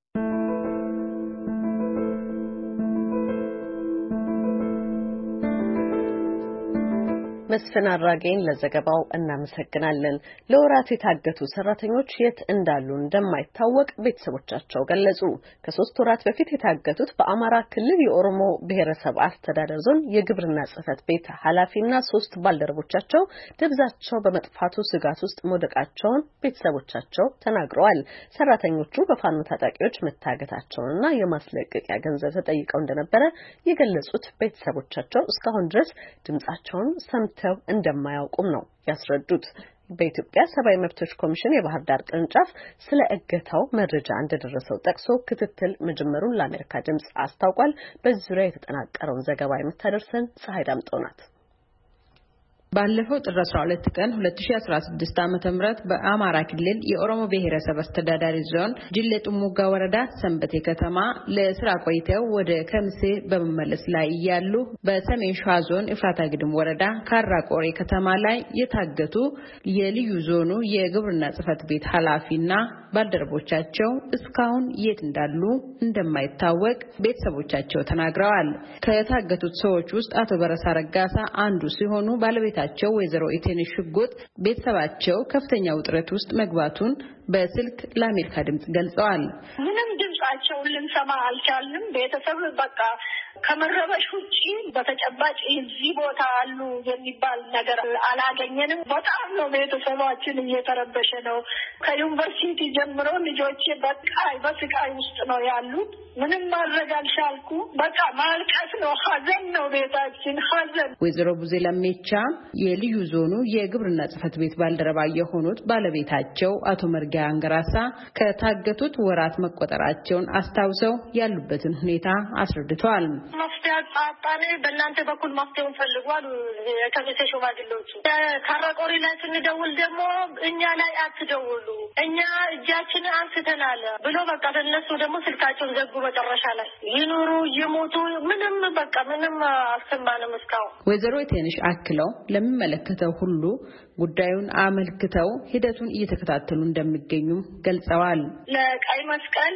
መስፍን አራጌን ለዘገባው እናመሰግናለን። ለወራት የታገቱ ሰራተኞች የት እንዳሉ እንደማይታወቅ ቤተሰቦቻቸው ገለጹ። ከ3 ወራት በፊት የታገቱት በአማራ ክልል የኦሮሞ ብሔረሰብ አስተዳደር ዞን የግብርና ጽሕፈት ቤት ኃላፊና 3 ባልደረቦቻቸው ደብዛቸው በመጥፋቱ ስጋት ውስጥ መውደቃቸውን ቤተሰቦቻቸው ተናግረዋል። ሰራተኞቹ በፋኖ ታጣቂዎች መታገታቸውንና የማስለቀቂያ ገንዘብ ተጠይቀው እንደነበረ የገለጹት ቤተሰቦቻቸው እስካሁን ድረስ ድምጻቸውን ሰምተው እንደማያውቁም ነው ያስረዱት። በኢትዮጵያ ሰብአዊ መብቶች ኮሚሽን የባህር ዳር ቅርንጫፍ ስለ እገታው መረጃ እንደደረሰው ጠቅሶ ክትትል መጀመሩን ለአሜሪካ ድምጽ አስታውቋል። በዙሪያ የተጠናቀረውን ዘገባ የምታደርሰን ፀሐይ ዳምጠው ናት።
ባለፈው ጥር 12 ቀን 2016 ዓ.ም በአማራ ክልል የኦሮሞ ብሔረሰብ አስተዳዳሪ ዞን ጅሌ ጥሙጋ ወረዳ ሰንበቴ ከተማ ለስራ ቆይተው ወደ ከምሴ በመመለስ ላይ እያሉ በሰሜን ሸዋ ዞን ኤፍራታ ግድም ወረዳ ካራ ቆሬ ከተማ ላይ የታገቱ የልዩ ዞኑ የግብርና ጽሕፈት ቤት ኃላፊና ባልደረቦቻቸው እስካሁን የት እንዳሉ እንደማይታወቅ ቤተሰቦቻቸው ተናግረዋል። ከታገቱት ሰዎች ውስጥ አቶ በረሳ ረጋሳ አንዱ ሲሆኑ ባለቤታቸው ወይዘሮ ኢቴንሽ ሽጉጥ ቤተሰባቸው ከፍተኛ ውጥረት ውስጥ መግባቱን በስልክ ለአሜሪካ ድምጽ ገልጸዋል።
ምንም ድምጻቸውን ልንሰማ አልቻልንም። ቤተሰብ በቃ ከመረበሽ ውጪ በተጨባጭ እዚህ ቦታ አሉ የሚባል ነገር አላገኘንም። በጣም ነው ቤተሰባችን እየተረበሸ ነው። ከዩኒቨርሲቲ ጀምሮ ልጆቼ በቃ በስቃይ ውስጥ ነው ያሉት። ምንም ማድረግ አልቻልኩ። በቃ ማልቀስ ነው፣ ሀዘን ነው ቤታችን ሀዘን።
ወይዘሮ ቡዜ ለሜቻ የልዩ ዞኑ የግብርና ጽሕፈት ቤት ባልደረባ የሆኑት ባለቤታቸው አቶ መርጊያ አንገራሳ ከታገቱት ወራት መቆጠራቸው መሆናቸውን አስታውሰው ያሉበትን ሁኔታ አስረድተዋል።
መፍትሄ አጣጣኔ በእናንተ በኩል መፍትሄውን ፈልጓል ከሚሴ ሽማግሌዎች ካራቆሪ ላይ ስንደውል ደግሞ እኛ ላይ አትደውሉ እኛ እጃችን አንስተናል ብሎ በቃ እነሱ ደግሞ ስልካቸውን ዘጉ። መጨረሻ ላይ ይኑሩ ይሞቱ ምንም አልሰማንም እስካሁን።
ወይዘሮ የቴንሽ አክለው ለሚመለከተው ሁሉ ጉዳዩን አመልክተው ሂደቱን እየተከታተሉ እንደሚገኙ ገልጸዋል።
ለቀይ መስቀል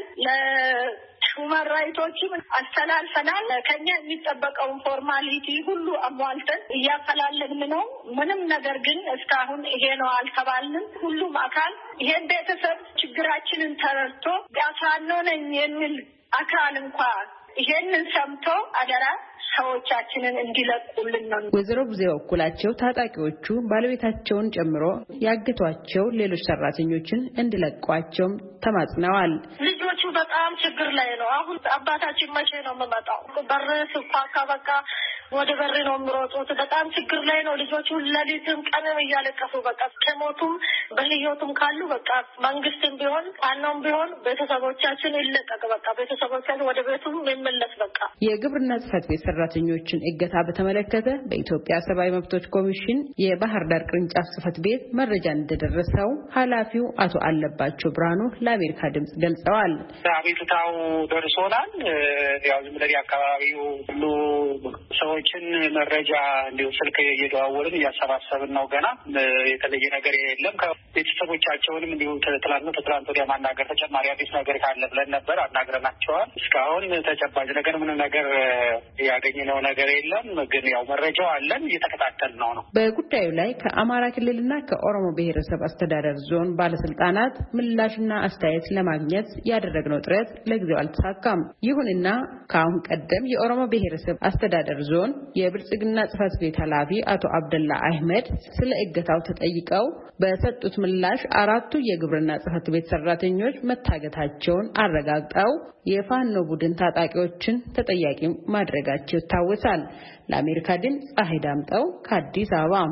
ሁማን ራይቶችም አስተላልፈናል። ከኛ የሚጠበቀውን ፎርማሊቲ ሁሉ አሟልተን እያፈላለግን ነው። ምንም ነገር ግን እስካሁን ይሄ ነው አልተባልንም። ሁሉም አካል ይሄን ቤተሰብ ችግራችንን ተረድቶ ቢያሳኖነኝ የሚል አካል እንኳን ይሄንን ሰምቶ አደራ ሰዎቻችንን እንዲለቁልን ነው።
ወይዘሮ ቡዜ በኩላቸው ታጣቂዎቹ ባለቤታቸውን ጨምሮ ያገቷቸው ሌሎች ሰራተኞችን እንዲለቋቸው ተማጽነዋል።
ልጆቹ በጣም ችግር ላይ ነው። አሁን አባታችን መቼ ነው የምመጣው? በር ስኳካ በቃ ወደ በር ነው የሚሮጡት። በጣም ችግር ላይ ነው ልጆቹ። ለሊትም ቀንም እያለቀሱ በቃ ከሞቱም በህይወቱም ካሉ በቃ መንግስትም ቢሆን አናም ቢሆን ቤተሰቦቻችን ይለቀቅ በቃ ቤተሰቦቻችን ወደ ቤቱም ይመለስ በቃ።
የግብርና ጽሕፈት ቤት ሰራተኞችን እገታ በተመለከተ በኢትዮጵያ ሰብአዊ መብቶች ኮሚሽን የባህር ዳር ቅርንጫፍ ጽሕፈት ቤት መረጃ እንደደረሰው ኃላፊው አቶ አለባቸው ብርሃኑ ለአሜሪካ ድምጽ ገልጸዋል።
አቤቱታው ደርሶናል። ያው ዝም ብለን አካባቢው ሁሉ ሰዎችን መረጃ እንዲሁ ስልክ እየደዋወልን እያሰባሰብን ነው። ገና የተለየ ነገር የለም። ከቤተሰቦቻቸውንም እንዲሁ ትላንት ወዲያ ማናገር ተጨማሪ አዲስ ነገር ካለ ብለን ነበር አናግረናቸዋል። እስካሁን ተጨባጭ ነገር ምንም ነገር ያገኘነው ነገር የለም። ግን ያው መረጃው አለን እየተከታተልን ነው።
በጉዳዩ ላይ ከአማራ ክልልና ከኦሮሞ ብሔረሰብ አስተዳደር ዞን ባለስልጣናት ምላሽና አስተያየት ለማግኘት ያደረግነው ጥረት ለጊዜው አልተሳካም። ይሁንና ከአሁን ቀደም የኦሮሞ ብሔረሰብ አስተዳደር ዞን የብልጽግና ጽሕፈት ቤት ኃላፊ አቶ አብደላ አህመድ ስለ እገታው ተጠይቀው በሰጡት ምላሽ 4 የግብርና ጽሕፈት ቤት ሰራተኞች መታገታቸውን አረጋግጠው የፋኖ ቡድን ታጣቂዎችን ተጠያቂ ማድረጋቸው ይታወሳል። ለአሜሪካ ድምጽ ፀሐይ ዳምጠው ከአዲስ አበባ።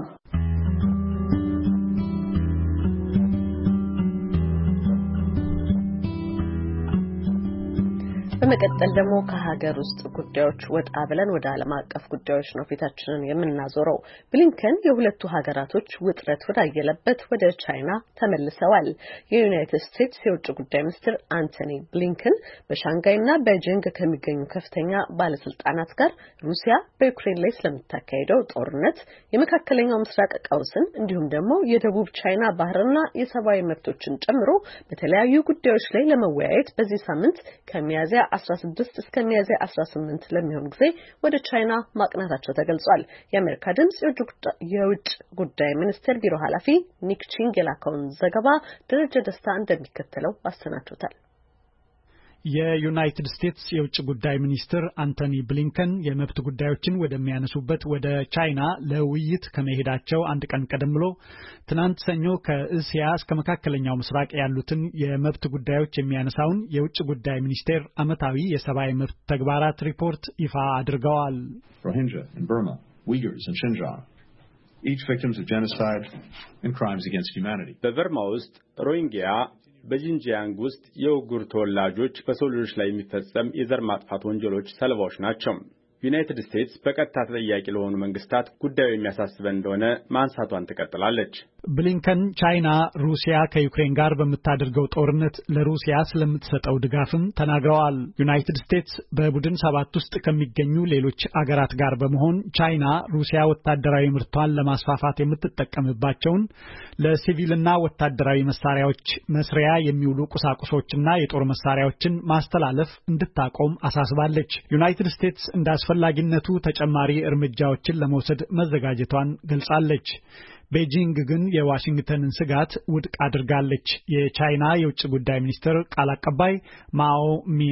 በመቀጠል ደግሞ ከሀገር ውስጥ ጉዳዮች ወጣ ብለን ወደ ዓለም አቀፍ ጉዳዮች ነው ፊታችንን የምናዞረው። ብሊንከን የሁለቱ ሀገራቶች ውጥረት ወዳየለበት ወደ ቻይና ተመልሰዋል። የዩናይትድ ስቴትስ የውጭ ጉዳይ ሚኒስትር አንቶኒ ብሊንከን በሻንጋይና በጂንግ ከሚገኙ ከፍተኛ ባለስልጣናት ጋር ሩሲያ በዩክሬን ላይ ስለምታካሄደው ጦርነት፣ የመካከለኛው ምስራቅ ቀውስን እንዲሁም ደግሞ የደቡብ ቻይና ባህርና የሰብአዊ መብቶችን ጨምሮ በተለያዩ ጉዳዮች ላይ ለመወያየት በዚህ ሳምንት ከሚያዝያ 16 እስከ ሚያዝያ 18 ለሚሆን ጊዜ ወደ ቻይና ማቅናታቸው ተገልጿል። የአሜሪካ ድምጽ የውጭ ጉዳይ ሚኒስቴር ቢሮ ኃላፊ ኒክ ቺንግ የላከውን ዘገባ ደረጃ ደስታ እንደሚከተለው አሰናድቶታል።
የዩናይትድ ስቴትስ የውጭ ጉዳይ ሚኒስትር አንቶኒ ብሊንከን የመብት ጉዳዮችን ወደሚያነሱበት ወደ ቻይና ለውይይት ከመሄዳቸው አንድ ቀን ቀደም ብሎ ትናንት ሰኞ ከእስያ እስከ መካከለኛው ምስራቅ ያሉትን የመብት ጉዳዮች የሚያነሳውን የውጭ ጉዳይ ሚኒስቴር ዓመታዊ የሰብአዊ መብት ተግባራት ሪፖርት ይፋ አድርገዋል።
Rohingya in Burma, Uyghurs in Xinjiang, each victims of genocide and crimes against humanity.
በበርማ ውስጥ ሮሂንግያ በጂንጂያንግ ውስጥ የኡይጉር ተወላጆች በሰው ልጆች ላይ የሚፈጸም የዘር ማጥፋት ወንጀሎች ሰለባዎች ናቸው። ዩናይትድ ስቴትስ በቀጥታ ተጠያቂ ለሆኑ መንግስታት ጉዳዩ የሚያሳስበን እንደሆነ ማንሳቷን ትቀጥላለች።
ብሊንከን ቻይና ሩሲያ ከዩክሬን ጋር በምታደርገው ጦርነት ለሩሲያ ስለምትሰጠው ድጋፍም ተናግረዋል። ዩናይትድ ስቴትስ በቡድን 7 ውስጥ ከሚገኙ ሌሎች አገራት ጋር በመሆን ቻይና ሩሲያ ወታደራዊ ምርቷን ለማስፋፋት የምትጠቀምባቸውን ለሲቪልና ወታደራዊ መሳሪያዎች መስሪያ የሚውሉ ቁሳቁሶችና የጦር መሳሪያዎችን ማስተላለፍ እንድታቆም አሳስባለች። ዩናይትድ ስቴትስ እንዳስፈላጊነቱ ተጨማሪ እርምጃዎችን ለመውሰድ መዘጋጀቷን ገልጻለች። ቤጂንግ ግን የዋሽንግተንን ስጋት ውድቅ አድርጋለች። የቻይና የውጭ ጉዳይ ሚኒስትር ቃል አቀባይ ማኦ ሚን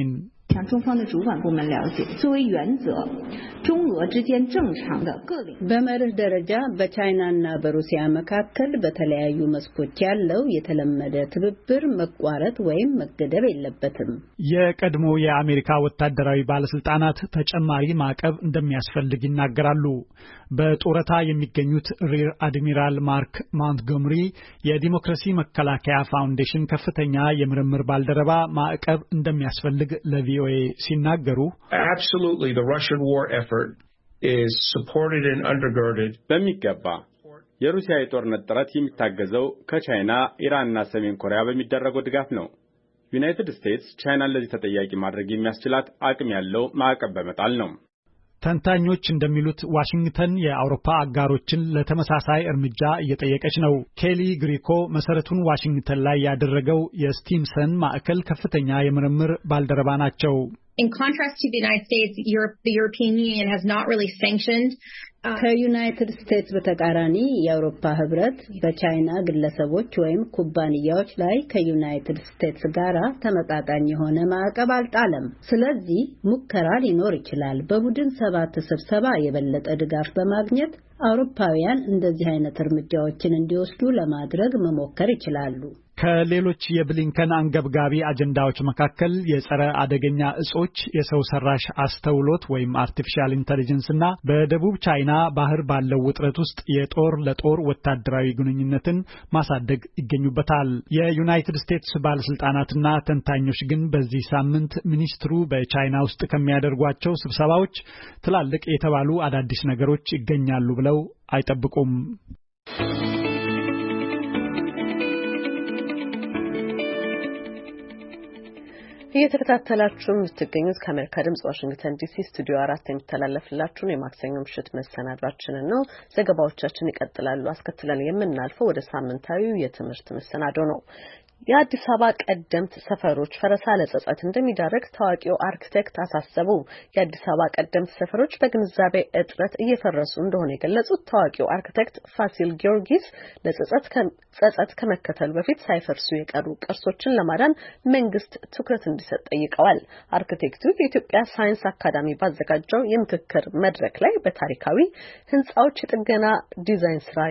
向中方的主管部门了解，作为原则，中俄之间正常的各领
በመርህ ደረጃ በቻይናና በሩሲያ መካከል በተለያዩ መስኮች ያለው የተለመደ ትብብር መቋረጥ ወይም መገደብ የለበትም።
የቀድሞ የአሜሪካ ወታደራዊ ባለስልጣናት ተጨማሪ ማዕቀብ እንደሚያስፈልግ ይናገራሉ። በጡረታ የሚገኙት ሪር አድሚራል ማርክ ማንትጎመሪ የዲሞክራሲ መከላከያ ፋውንዴሽን ከፍተኛ የምርምር ባልደረባ ማዕቀብ እንደሚያስፈልግ ለቪኦኤ ሲናገሩ
Absolutely, the Russian war effort is supported and undergirded.
በሚገባ የሩሲያ የጦርነት ጥረት የሚታገዘው ከቻይና፣ ኢራንና ሰሜን ኮሪያ በሚደረገው ድጋፍ ነው። ዩናይትድ ስቴትስ ቻይናን ለዚህ ተጠያቂ ማድረግ የሚያስችላት አቅም ያለው ማዕቀብ በመጣል ነው።
ተንታኞች እንደሚሉት ዋሽንግተን የአውሮፓ አጋሮችን ለተመሳሳይ እርምጃ እየጠየቀች ነው። ኬሊ ግሪኮ መሰረቱን ዋሽንግተን ላይ ያደረገው የስቲምሰን ማዕከል ከፍተኛ የምርምር ባልደረባ ናቸው።
In contrast to the United States, the European Union has not really sanctioned
ከዩናይትድ ስቴትስ በተቃራኒ የአውሮፓ ህብረት በቻይና ግለሰቦች ወይም ኩባንያዎች ላይ ከዩናይትድ ስቴትስ ጋር ተመጣጣኝ የሆነ ማዕቀብ አልጣለም። ስለዚህ ሙከራ ሊኖር ይችላል። በቡድን 7 ስብሰባ የበለጠ ድጋፍ በማግኘት አውሮፓውያን እንደዚህ አይነት እርምጃዎችን እንዲወስዱ ለማድረግ መሞከር ይችላሉ።
ከሌሎች የብሊንከን አንገብጋቢ አጀንዳዎች መካከል የጸረ አደገኛ እጾች፣ የሰው ሰራሽ አስተውሎት ወይም አርቲፊሻል ኢንተለጀንስ እና በደቡብ ቻይና ባህር ባለው ውጥረት ውስጥ የጦር ለጦር ወታደራዊ ግንኙነትን ማሳደግ ይገኙበታል። የዩናይትድ ስቴትስ ባለስልጣናትና ተንታኞች ግን በዚህ ሳምንት ሚኒስትሩ በቻይና ውስጥ ከሚያደርጓቸው ስብሰባዎች ትላልቅ የተባሉ አዳዲስ ነገሮች ይገኛሉ ብለው አይጠብቁም።
እየተከታተላችሁ የምትገኙት ከአሜሪካ ድምጽ ዋሽንግተን ዲሲ ስቱዲዮ 4 የሚተላለፍላችሁን የማክሰኞ ምሽት መሰናዷችንን ነው። ዘገባዎቻችን ይቀጥላሉ። አስከትለን የምናልፈው ወደ ሳምንታዊው የትምህርት መሰናዶ ነው። የአዲስ አበባ ቀደምት ሰፈሮች ፈረሳ ለጸጸት እንደሚዳረግ ታዋቂው አርክቴክት አሳሰቡ። የአዲስ አበባ ቀደምት ሰፈሮች በግንዛቤ እጥረት እየፈረሱ እንደሆነ የገለጹት ታዋቂው አርክቴክት ፋሲል ጊዮርጊስ ለጸጸት ከመከተሉ በፊት ሳይፈርሱ የቀሩ ቅርሶችን ለማዳን መንግስት ትኩረት እንዲሰጥ ጠይቀዋል። አርክቴክቱ የኢትዮጵያ ሳይንስ አካዳሚ ባዘጋጀው የምክክር መድረክ ላይ በታሪካዊ ህንጻዎች የጥገና ዲዛይን ስራ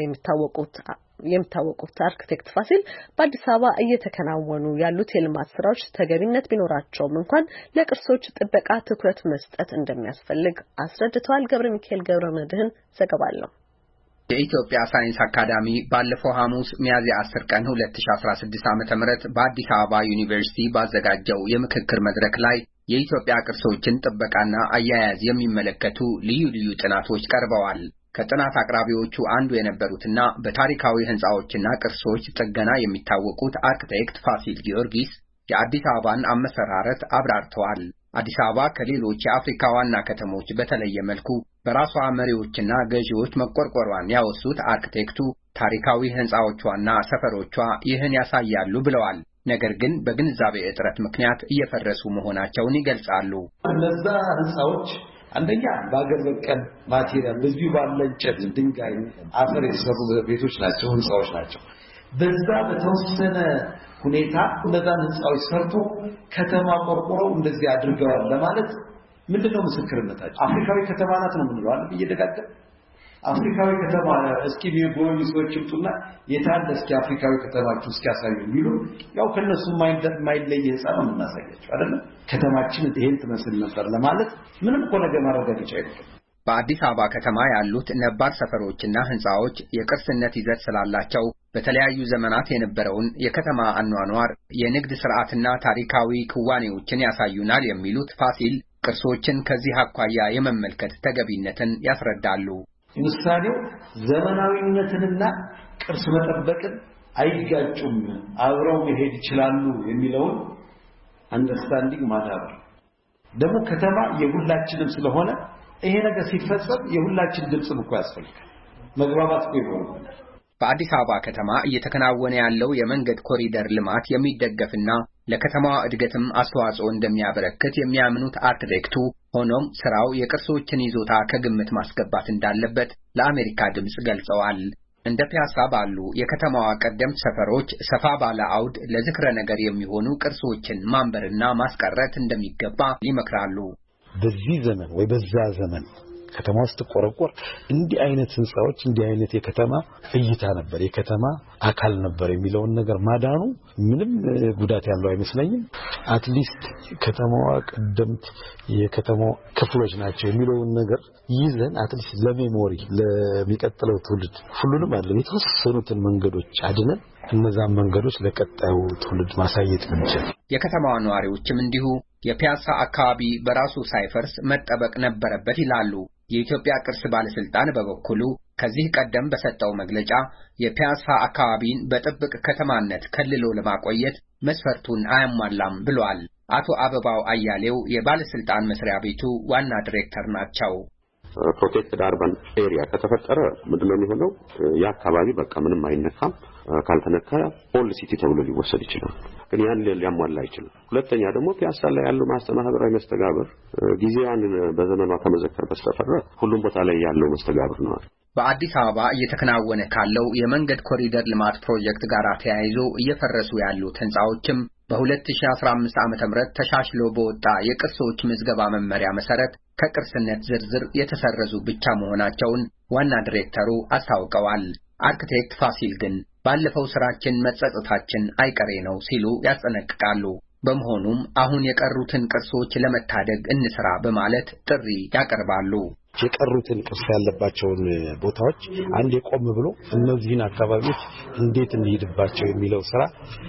የሚታወቁት አርክቴክት ፋሲል በአዲስ አበባ እየተከናወኑ ያሉት የልማት ስራዎች ተገቢነት ቢኖራቸውም እንኳን ለቅርሶች ጥበቃ ትኩረት መስጠት እንደሚያስፈልግ አስረድተዋል። ገብረ ሚካኤል ገብረ መድህን ዘገባ አለው።
የኢትዮጵያ ሳይንስ አካዳሚ ባለፈው ሐሙስ ሚያዝያ 10 ቀን 2016 ዓ.ም በአዲስ አበባ ዩኒቨርሲቲ ባዘጋጀው የምክክር መድረክ ላይ የኢትዮጵያ ቅርሶችን ጥበቃና አያያዝ የሚመለከቱ ልዩ ልዩ ጥናቶች ቀርበዋል። ከጥናት አቅራቢዎቹ አንዱ የነበሩትና በታሪካዊ ህንጻዎችና ቅርሶች ጥገና የሚታወቁት አርክቴክት ፋሲል ጊዮርጊስ የአዲስ አበባን አመሰራረት አብራርተዋል። አዲስ አበባ ከሌሎች የአፍሪካ ዋና ከተሞች በተለየ መልኩ በራሷ መሪዎችና ገዢዎች መቆርቆሯን ያወሱት አርክቴክቱ ታሪካዊ ህንጻዎቿና ሰፈሮቿ ይህን ያሳያሉ ብለዋል። ነገር ግን በግንዛቤ እጥረት ምክንያት እየፈረሱ መሆናቸውን ይገልጻሉ።
እነዛ ህንጻዎች አንደኛ በአገር በቀል ማቴሪያል በዚህ ባለ እንጨት፣ ድንጋይ፣ አፈር የተሰሩ ቤቶች ናቸው፣ ህንጻዎች ናቸው። በዛ በተወሰነ ሁኔታ እነዛን ህንጻዎች ሰርቶ ከተማ ቆርቆረው እንደዚህ አድርገዋል ለማለት ምንድነው ምስክርነታቸው? አፍሪካዊ ከተማ ናት ነው የምንለው አይደል? እየደጋገም አፍሪካዊ ከተማ እስኪ የሚጎበኙ ሰዎች ይምጡና የታለ እስኪ አፍሪካዊ ከተማችሁ እስኪ ያሳዩ ቢሉ ያው ከነሱ ማይለይ ህንጻ ነው የምናሳያቸው አይደል? ከተማችን ይሄን ትመስል ነበር ለማለት ምንም እኮ ነገር ማረጋገጫ የለም።
በአዲስ አበባ ከተማ ያሉት ነባር ሰፈሮችና ህንጻዎች የቅርስነት ይዘት ስላላቸው በተለያዩ ዘመናት የነበረውን የከተማ አኗኗር፣ የንግድ ስርዓትና ታሪካዊ ክዋኔዎችን ያሳዩናል የሚሉት ፋሲል ቅርሶችን ከዚህ አኳያ የመመልከት ተገቢነትን ያስረዳሉ።
ምሳሌው ዘመናዊነትንና ቅርስ መጠበቅን አይጋጩም፣ አብረው መሄድ ይችላሉ የሚለውን አንደርስታንዲንግ ማዳበር ደግሞ ከተማ የሁላችንም ስለሆነ ይሄ ነገር ሲፈጸም የሁላችን ድምጽ እኮ ያስፈልጋል። መግባባት ይሆናል።
በአዲስ አበባ ከተማ እየተከናወነ ያለው የመንገድ ኮሪደር ልማት የሚደገፍና ለከተማዋ እድገትም አስተዋጽኦ እንደሚያበረክት የሚያምኑት አርክቴክቱ ሆኖም ስራው የቅርሶችን ይዞታ ከግምት ማስገባት እንዳለበት ለአሜሪካ ድምጽ ገልጸዋል። እንደ ፒያሳ ባሉ የከተማዋ ቀደምት ሰፈሮች ሰፋ ባለ አውድ ለዝክረ ነገር የሚሆኑ ቅርሶችን ማንበርና ማስቀረት እንደሚገባ ይመክራሉ።
በዚህ ዘመን ወይ በዛ ዘመን ከተማ ውስጥ ቆረቆር እንዲህ አይነት ህንጻዎች እንዲህ አይነት የከተማ እይታ ነበር የከተማ አካል ነበር የሚለውን ነገር ማዳኑ ምንም ጉዳት ያለው አይመስለኝም። አትሊስት ከተማዋ ቀደምት የከተማው ክፍሎች ናቸው የሚለውን ነገር ይዘን አትሊስት ለሜሞሪ ለሚቀጥለው ትውልድ ሁሉንም አይደለም የተወሰኑትን መንገዶች አድነን እነዛን መንገዶች ለቀጣዩ ትውልድ ማሳየት እንችል።
የከተማዋ ነዋሪዎችም እንዲሁ የፒያሳ አካባቢ በራሱ ሳይፈርስ መጠበቅ ነበረበት ይላሉ። የኢትዮጵያ ቅርስ ባለስልጣን በበኩሉ ከዚህ ቀደም በሰጠው መግለጫ የፒያሳ አካባቢን በጥብቅ ከተማነት ከልሎ ለማቆየት መስፈርቱን አያሟላም ብሏል። አቶ አበባው አያሌው የባለስልጣን መስሪያ ቤቱ ዋና ዳይሬክተር ናቸው።
ፕሮቴክትድ አርባን ኤሪያ ከተፈጠረ ምንድነው የሚሆነው? ያ አካባቢ በቃ ምንም አይነካም። ካልተነካ ኦል ሲቲ ተብሎ ሊወሰድ ይችላል። ግን ያን ሊያሟላ አይችልም። ሁለተኛ ደግሞ ፒያሳ ላይ ያለው ማህበራዊ መስተጋብር ጊዜያን በዘመኗ ከመዘከር በስተቀር ሁሉም ቦታ ላይ ያለው መስተጋብር ነው።
በአዲስ አበባ እየተከናወነ ካለው የመንገድ ኮሪደር ልማት ፕሮጀክት ጋር ተያይዞ እየፈረሱ ያሉት ህንጻዎችም በ2015 ዓ.ም ተሻሽሎ በወጣ የቅርሶች ምዝገባ መመሪያ መሰረት ከቅርስነት ዝርዝር የተሰረዙ ብቻ መሆናቸውን ዋና ዳይሬክተሩ አስታውቀዋል። አርክቴክት ፋሲል ግን ባለፈው ስራችን መጸጸታችን አይቀሬ ነው ሲሉ ያስጠነቅቃሉ። በመሆኑም አሁን የቀሩትን ቅርሶች ለመታደግ እንስራ በማለት ጥሪ ያቀርባሉ።
የቀሩትን ቅርስ ያለባቸውን ቦታዎች አንድ የቆም ብሎ እነዚህን አካባቢዎች እንዴት እንሄድባቸው የሚለው ስራ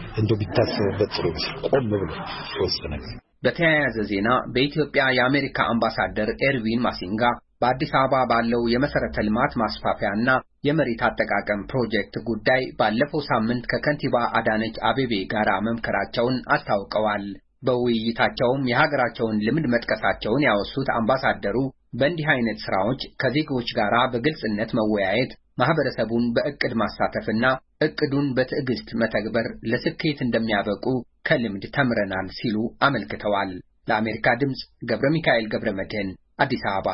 ቢታሰብበት ጥሩ ነው። ቆም ብሎ ወስነ
በተያያዘ ዜና በኢትዮጵያ የአሜሪካ አምባሳደር ኤርቪን ማሲንጋ በአዲስ አበባ ባለው የመሰረተ ልማት ማስፋፊያና የመሬት አጠቃቀም ፕሮጀክት ጉዳይ ባለፈው ሳምንት ከከንቲባ አዳነች አቤቤ ጋር መምከራቸውን አስታውቀዋል። በውይይታቸውም የሀገራቸውን ልምድ መጥቀሳቸውን ያወሱት አምባሳደሩ በእንዲህ አይነት ስራዎች ከዜጎች ጋር በግልጽነት መወያየት፣ ማህበረሰቡን በእቅድ ማሳተፍና እቅዱን በትዕግስት መተግበር ለስኬት እንደሚያበቁ ከልምድ ተምረናል ሲሉ አመልክተዋል። ለአሜሪካ ድምጽ ገብረ ሚካኤል ገብረ መድህን አዲስ አበባ።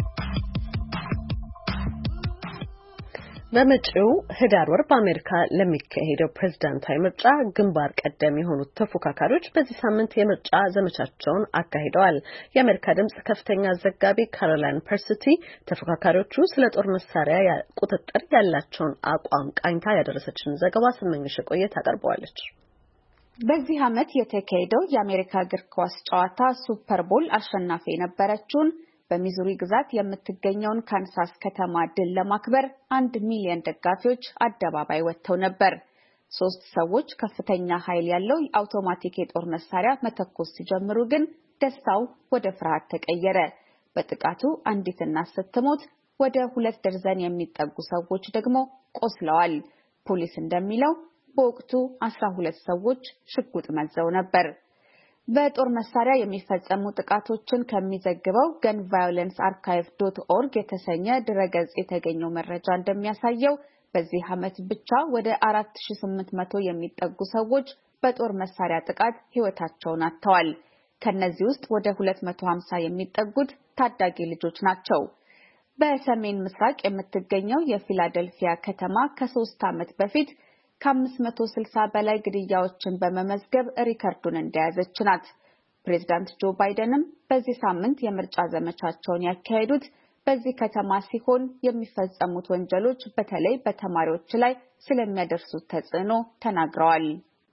በመጪው ህዳር ወር በአሜሪካ ለሚካሄደው ፕሬዝዳንታዊ ምርጫ ግንባር ቀደም የሆኑት ተፎካካሪዎች በዚህ ሳምንት የምርጫ ዘመቻቸውን አካሂደዋል። የአሜሪካ ድምጽ ከፍተኛ ዘጋቢ ካሮላይን ፐርሲቲ ተፎካካሪዎቹ ስለ ጦር መሳሪያ ቁጥጥር ያላቸውን አቋም ቃኝታ ያደረሰችን ዘገባ ስመኝሽ ቆየት አቀርበዋለች።
በዚህ ዓመት የተካሄደው የአሜሪካ እግር ኳስ ጨዋታ ሱፐር ቦል አሸናፊ የነበረችውን በሚዙሪ ግዛት የምትገኘውን ካንሳስ ከተማ ድል ለማክበር 1 ሚሊዮን ደጋፊዎች አደባባይ ወጥተው ነበር። 3 ሰዎች ከፍተኛ ኃይል ያለው አውቶማቲክ የጦር መሳሪያ መተኮስ ሲጀምሩ ግን ደስታው ወደ ፍርሃት ተቀየረ። በጥቃቱ አንዲት እናት ስትሞት ወደ 2 ደርዘን የሚጠጉ ሰዎች ደግሞ ቆስለዋል። ፖሊስ እንደሚለው በወቅቱ 12 ሰዎች ሽጉጥ መዘው ነበር። በጦር መሳሪያ የሚፈጸሙ ጥቃቶችን ከሚዘግበው gunviolencearchive.org የተሰኘ ድረገጽ የተገኘው መረጃ እንደሚያሳየው በዚህ ዓመት ብቻ ወደ 4800 የሚጠጉ ሰዎች በጦር መሳሪያ ጥቃት ሕይወታቸውን አጥተዋል። ከነዚህ ውስጥ ወደ 250 የሚጠጉት ታዳጊ ልጆች ናቸው። በሰሜን ምስራቅ የምትገኘው የፊላደልፊያ ከተማ ከ3 ዓመት በፊት ከ560 በላይ ግድያዎችን በመመዝገብ ሪከርዱን እንደያዘች ናት። ፕሬዝዳንት ጆ ባይደንም በዚህ ሳምንት የምርጫ ዘመቻቸውን ያካሄዱት በዚህ ከተማ ሲሆን የሚፈጸሙት ወንጀሎች በተለይ በተማሪዎች ላይ ስለሚያደርሱት ተጽዕኖ ተናግረዋል።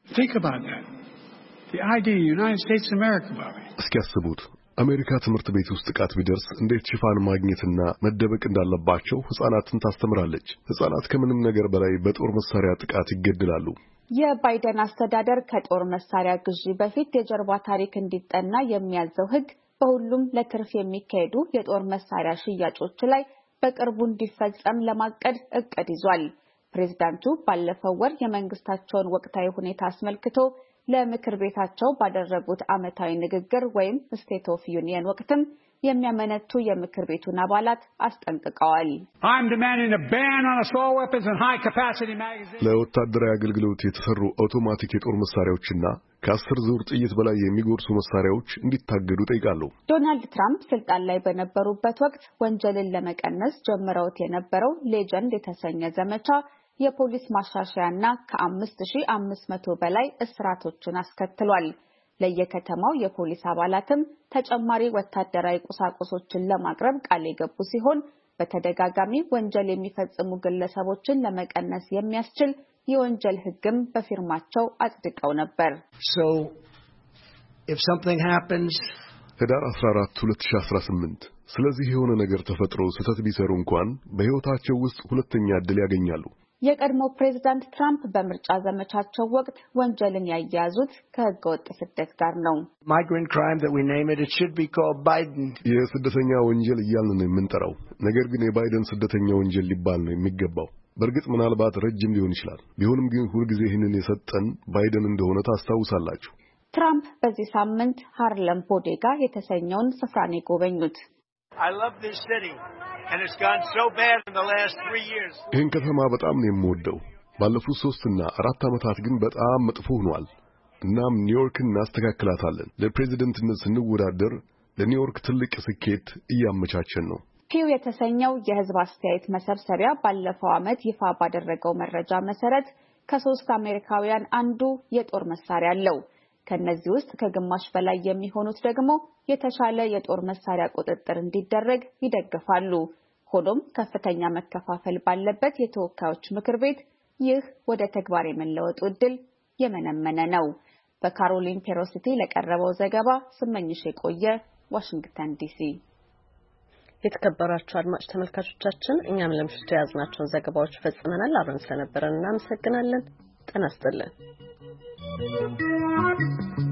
እስኪ ያስቡት አሜሪካ ትምህርት ቤት ውስጥ ጥቃት ቢደርስ እንዴት ሽፋን ማግኘትና መደበቅ እንዳለባቸው ህፃናትን ታስተምራለች። ህፃናት ከምንም ነገር በላይ በጦር መሳሪያ ጥቃት ይገደላሉ።
የባይደን አስተዳደር ከጦር መሳሪያ ግዢ በፊት የጀርባ ታሪክ እንዲጠና የሚያዘው ህግ በሁሉም ለትርፍ የሚካሄዱ የጦር መሳሪያ ሽያጮች ላይ በቅርቡ እንዲፈጸም ለማቀድ እቅድ ይዟል። ፕሬዝዳንቱ ባለፈው ወር የመንግስታቸውን ወቅታዊ ሁኔታ አስመልክቶ ለምክር ቤታቸው ባደረጉት ዓመታዊ ንግግር ወይም ስቴት ኦፍ ዩኒየን ወቅትም የሚያመነቱ የምክር ቤቱን አባላት አስጠንቅቀዋል።
ለወታደራዊ አገልግሎት የተሰሩ አውቶማቲክ የጦር መሳሪያዎችና ከ10 ዙር ጥይት በላይ የሚጎርሱ መሳሪያዎች እንዲታገዱ ጠይቃሉ።
ዶናልድ ትራምፕ ስልጣን ላይ በነበሩበት ወቅት ወንጀልን ለመቀነስ ጀምረውት የነበረው ሌጀንድ የተሰኘ ዘመቻ የፖሊስ ማሻሻያና ከ5500 በላይ እስራቶችን አስከትሏል። ለየከተማው የፖሊስ አባላትም ተጨማሪ ወታደራዊ ቁሳቁሶችን ለማቅረብ ቃል የገቡ ሲሆን በተደጋጋሚ ወንጀል የሚፈጽሙ ግለሰቦችን ለመቀነስ የሚያስችል የወንጀል ሕግም በፊርማቸው አጽድቀው ነበር።
if something happens
ህዳር 14 2018 ስለዚህ የሆነ ነገር ተፈጥሮ ስህተት ቢሰሩ እንኳን በህይወታቸው ውስጥ ሁለተኛ ዕድል ያገኛሉ።
የቀድሞ ፕሬዝዳንት ትራምፕ በምርጫ ዘመቻቸው ወቅት ወንጀልን ያያያዙት ከህገወጥ ስደት ጋር ነው።
migrant crime that we name it should be called Biden.
የስደተኛ ወንጀል እያልን ነው የምንጠራው። ነገር ግን የባይደን ስደተኛ ወንጀል ሊባል ነው የሚገባው። በእርግጥ ምናልባት ረጅም ሊሆን ይችላል። ቢሆንም ግን ሁልጊዜ ይህንን የሰጠን ባይደን እንደሆነ ታስታውሳላችሁ።
ትራምፕ በዚህ ሳምንት ሃርለም ቦዴጋ የተሰኘውን ስፍራን የጎበኙት
I love this city and it's gone so bad in the last 3 years.
ይህን ከተማ በጣም ነው የምወደው። ባለፉት 3 እና 4 ዓመታት ግን በጣም መጥፎ ሆኗል። እናም ኒውዮርክን እናስተካክላታለን። ለፕሬዝዳንትነት ስንወዳደር ለኒውዮርክ ትልቅ ስኬት እያመቻቸን ነው።
ፒው የተሰኘው የህዝብ አስተያየት መሰብሰቢያ ባለፈው ዓመት ይፋ ባደረገው መረጃ መሰረት ከ3 አሜሪካውያን አንዱ የጦር መሳሪያ አለው። ከነዚህ ውስጥ ከግማሽ በላይ የሚሆኑት ደግሞ የተሻለ የጦር መሳሪያ ቁጥጥር እንዲደረግ ይደግፋሉ። ሆኖም ከፍተኛ መከፋፈል ባለበት የተወካዮች ምክር ቤት ይህ ወደ ተግባር የመለወጡ ዕድል የመነመነ ነው። በካሮሊን ፔሮሲቲ ለቀረበው ዘገባ ስመኝሽ የቆየ ዋሽንግተን ዲሲ።
የተከበራችሁ አድማጭ ተመልካቾቻችን እኛም ለምሽቱ የያዝናቸውን ዘገባዎች ፈጽመናል። አብረን ስለነበረን እናመሰግናለን። ጤና ይስጥልን።